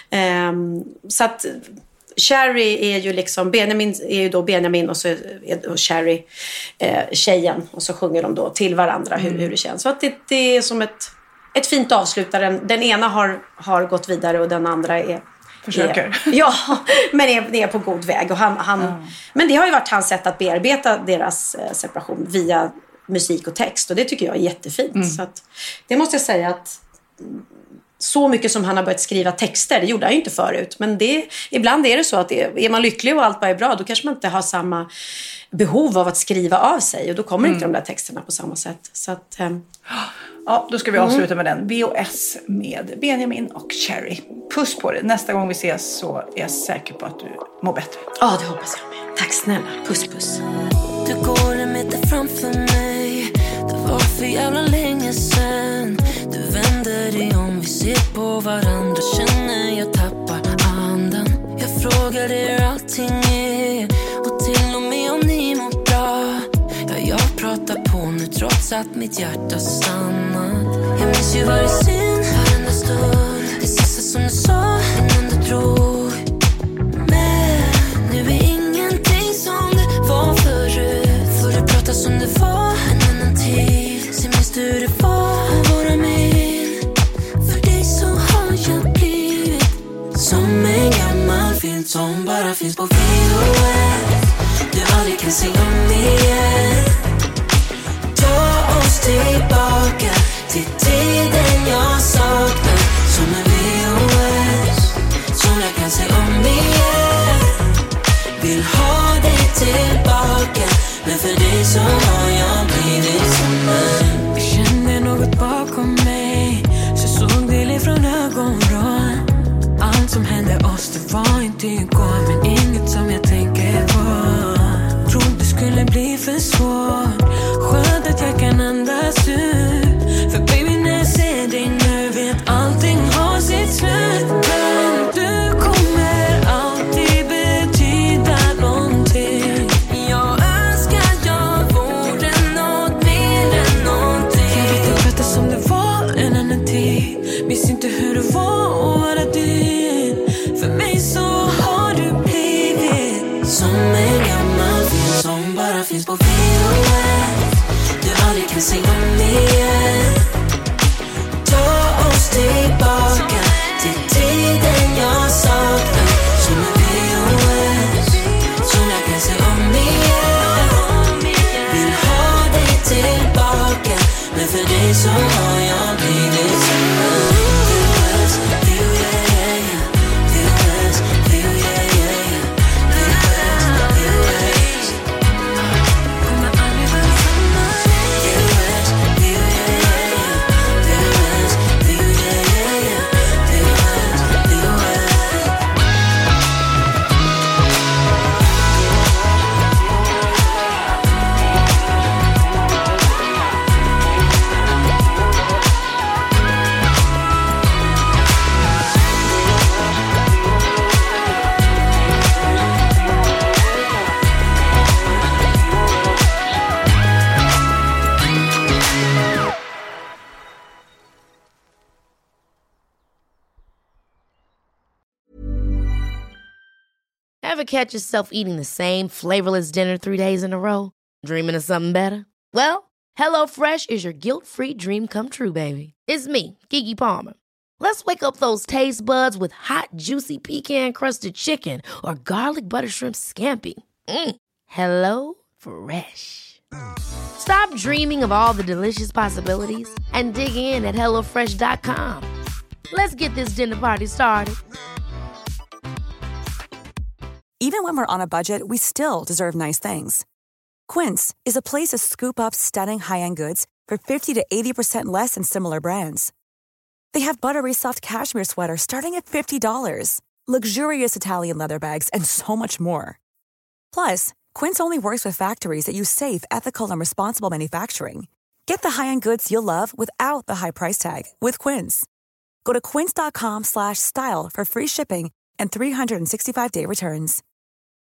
Ehm, så att Cherry är ju liksom, Benjamin är ju då Benjamin och så är och Cherry eh, tjejen. Och så sjunger de då till varandra hur, Mm. hur det känns. Så att det, det är som ett, ett fint avslutare. Den, den ena har, har gått vidare och den andra är Försöker. Är, ja, men är, är på god väg. Och han, han, Mm. Men det har ju varit hans sätt att bearbeta deras eh, separation via musik och text. Och det tycker jag är jättefint. Mm. Så att, det måste jag säga att så mycket som han har börjat skriva texter, det gjorde han ju inte förut. Men det, ibland är det så att det, är man lycklig och allt bara är bra, då kanske man inte har samma behov av att skriva av sig. Och då kommer Mm. inte de där texterna på samma sätt. Så att, eh, ja, då ska vi avsluta med den. V H S med Benjamin och Cherry. Puss på dig. Nästa gång vi ses så är jag säker på att du mår bättre. Ja, det hoppas jag med. Tack snälla. Puss, puss. Du går en meter framför mig. Det var för jävla länge sen. Du vänder dig om, vi ser på varandra. Känner jag tappar andan. Jag frågar dig hur allting är. Och till och med om ni mår bra. Ja, jag pratar på nu trots att mitt hjärta stannat. Jag minns ju varje scen, varenda stund. Det sista som du sa innan du drog. Men nu är ingenting som det var förut. Får du prata som det var en annan tid. Sen minns du hur det var att vara min. För dig så har jag blivit som en gammal film som bara finns på V H S. Du aldrig kan se om igen. Ta oss tillbaka till tiden jag saknar. Som en V H S som jag kan se om igen. Vill ha dig tillbaka. Men för dig så har jag blivit som en. Jag känner det igår, men inget som jag tänker på. Trodde det skulle bli för svårt. Skönt att jag kan andas ut. För baby, när jag ser dig nu vet allting har sitt slut. Men du kommer alltid betyda någonting. Jag önskar jag vore något mer än någonting. Jag vet inte bättre som det var en annan tid. Visst inte hur det var att vara din. För mig så har du blivit som en gammal film som bara finns på V H S. Du aldrig kan se om igen. Ta oss tillbaka till tiden jag saknar. Som en V H S som jag kan se om igen. Vill ha dig tillbaka, men för dig så har jag blivit som en V H S. V H S, V H S, V H S, V H S, V H S. Kommer aldrig vara samma. V H S, V H S, V H S, V H S, V H S, V H S. Ever catch yourself eating the same flavorless dinner three days in a row? Dreaming of something better? Well, HelloFresh is your guilt-free dream come true, baby. It's me, Keke Palmer. Let's wake up those taste buds with hot, juicy pecan-crusted chicken or garlic butter shrimp scampi. Mm. Hello Fresh. Stop dreaming of all the delicious possibilities and dig in at hello fresh dot com. Let's get this dinner party started. Even when we're on a budget, we still deserve nice things. Quince is a place to scoop up stunning high-end goods for fifty to eighty percent less than similar brands. They have buttery soft cashmere sweaters starting at fifty dollars, luxurious Italian leather bags, and so much more. Plus, Quince only works with factories that use safe, ethical, and responsible manufacturing. Get the high-end goods you'll love without the high price tag with Quince. Go to quince dot com slash style for free shipping and three hundred sixty-five day returns.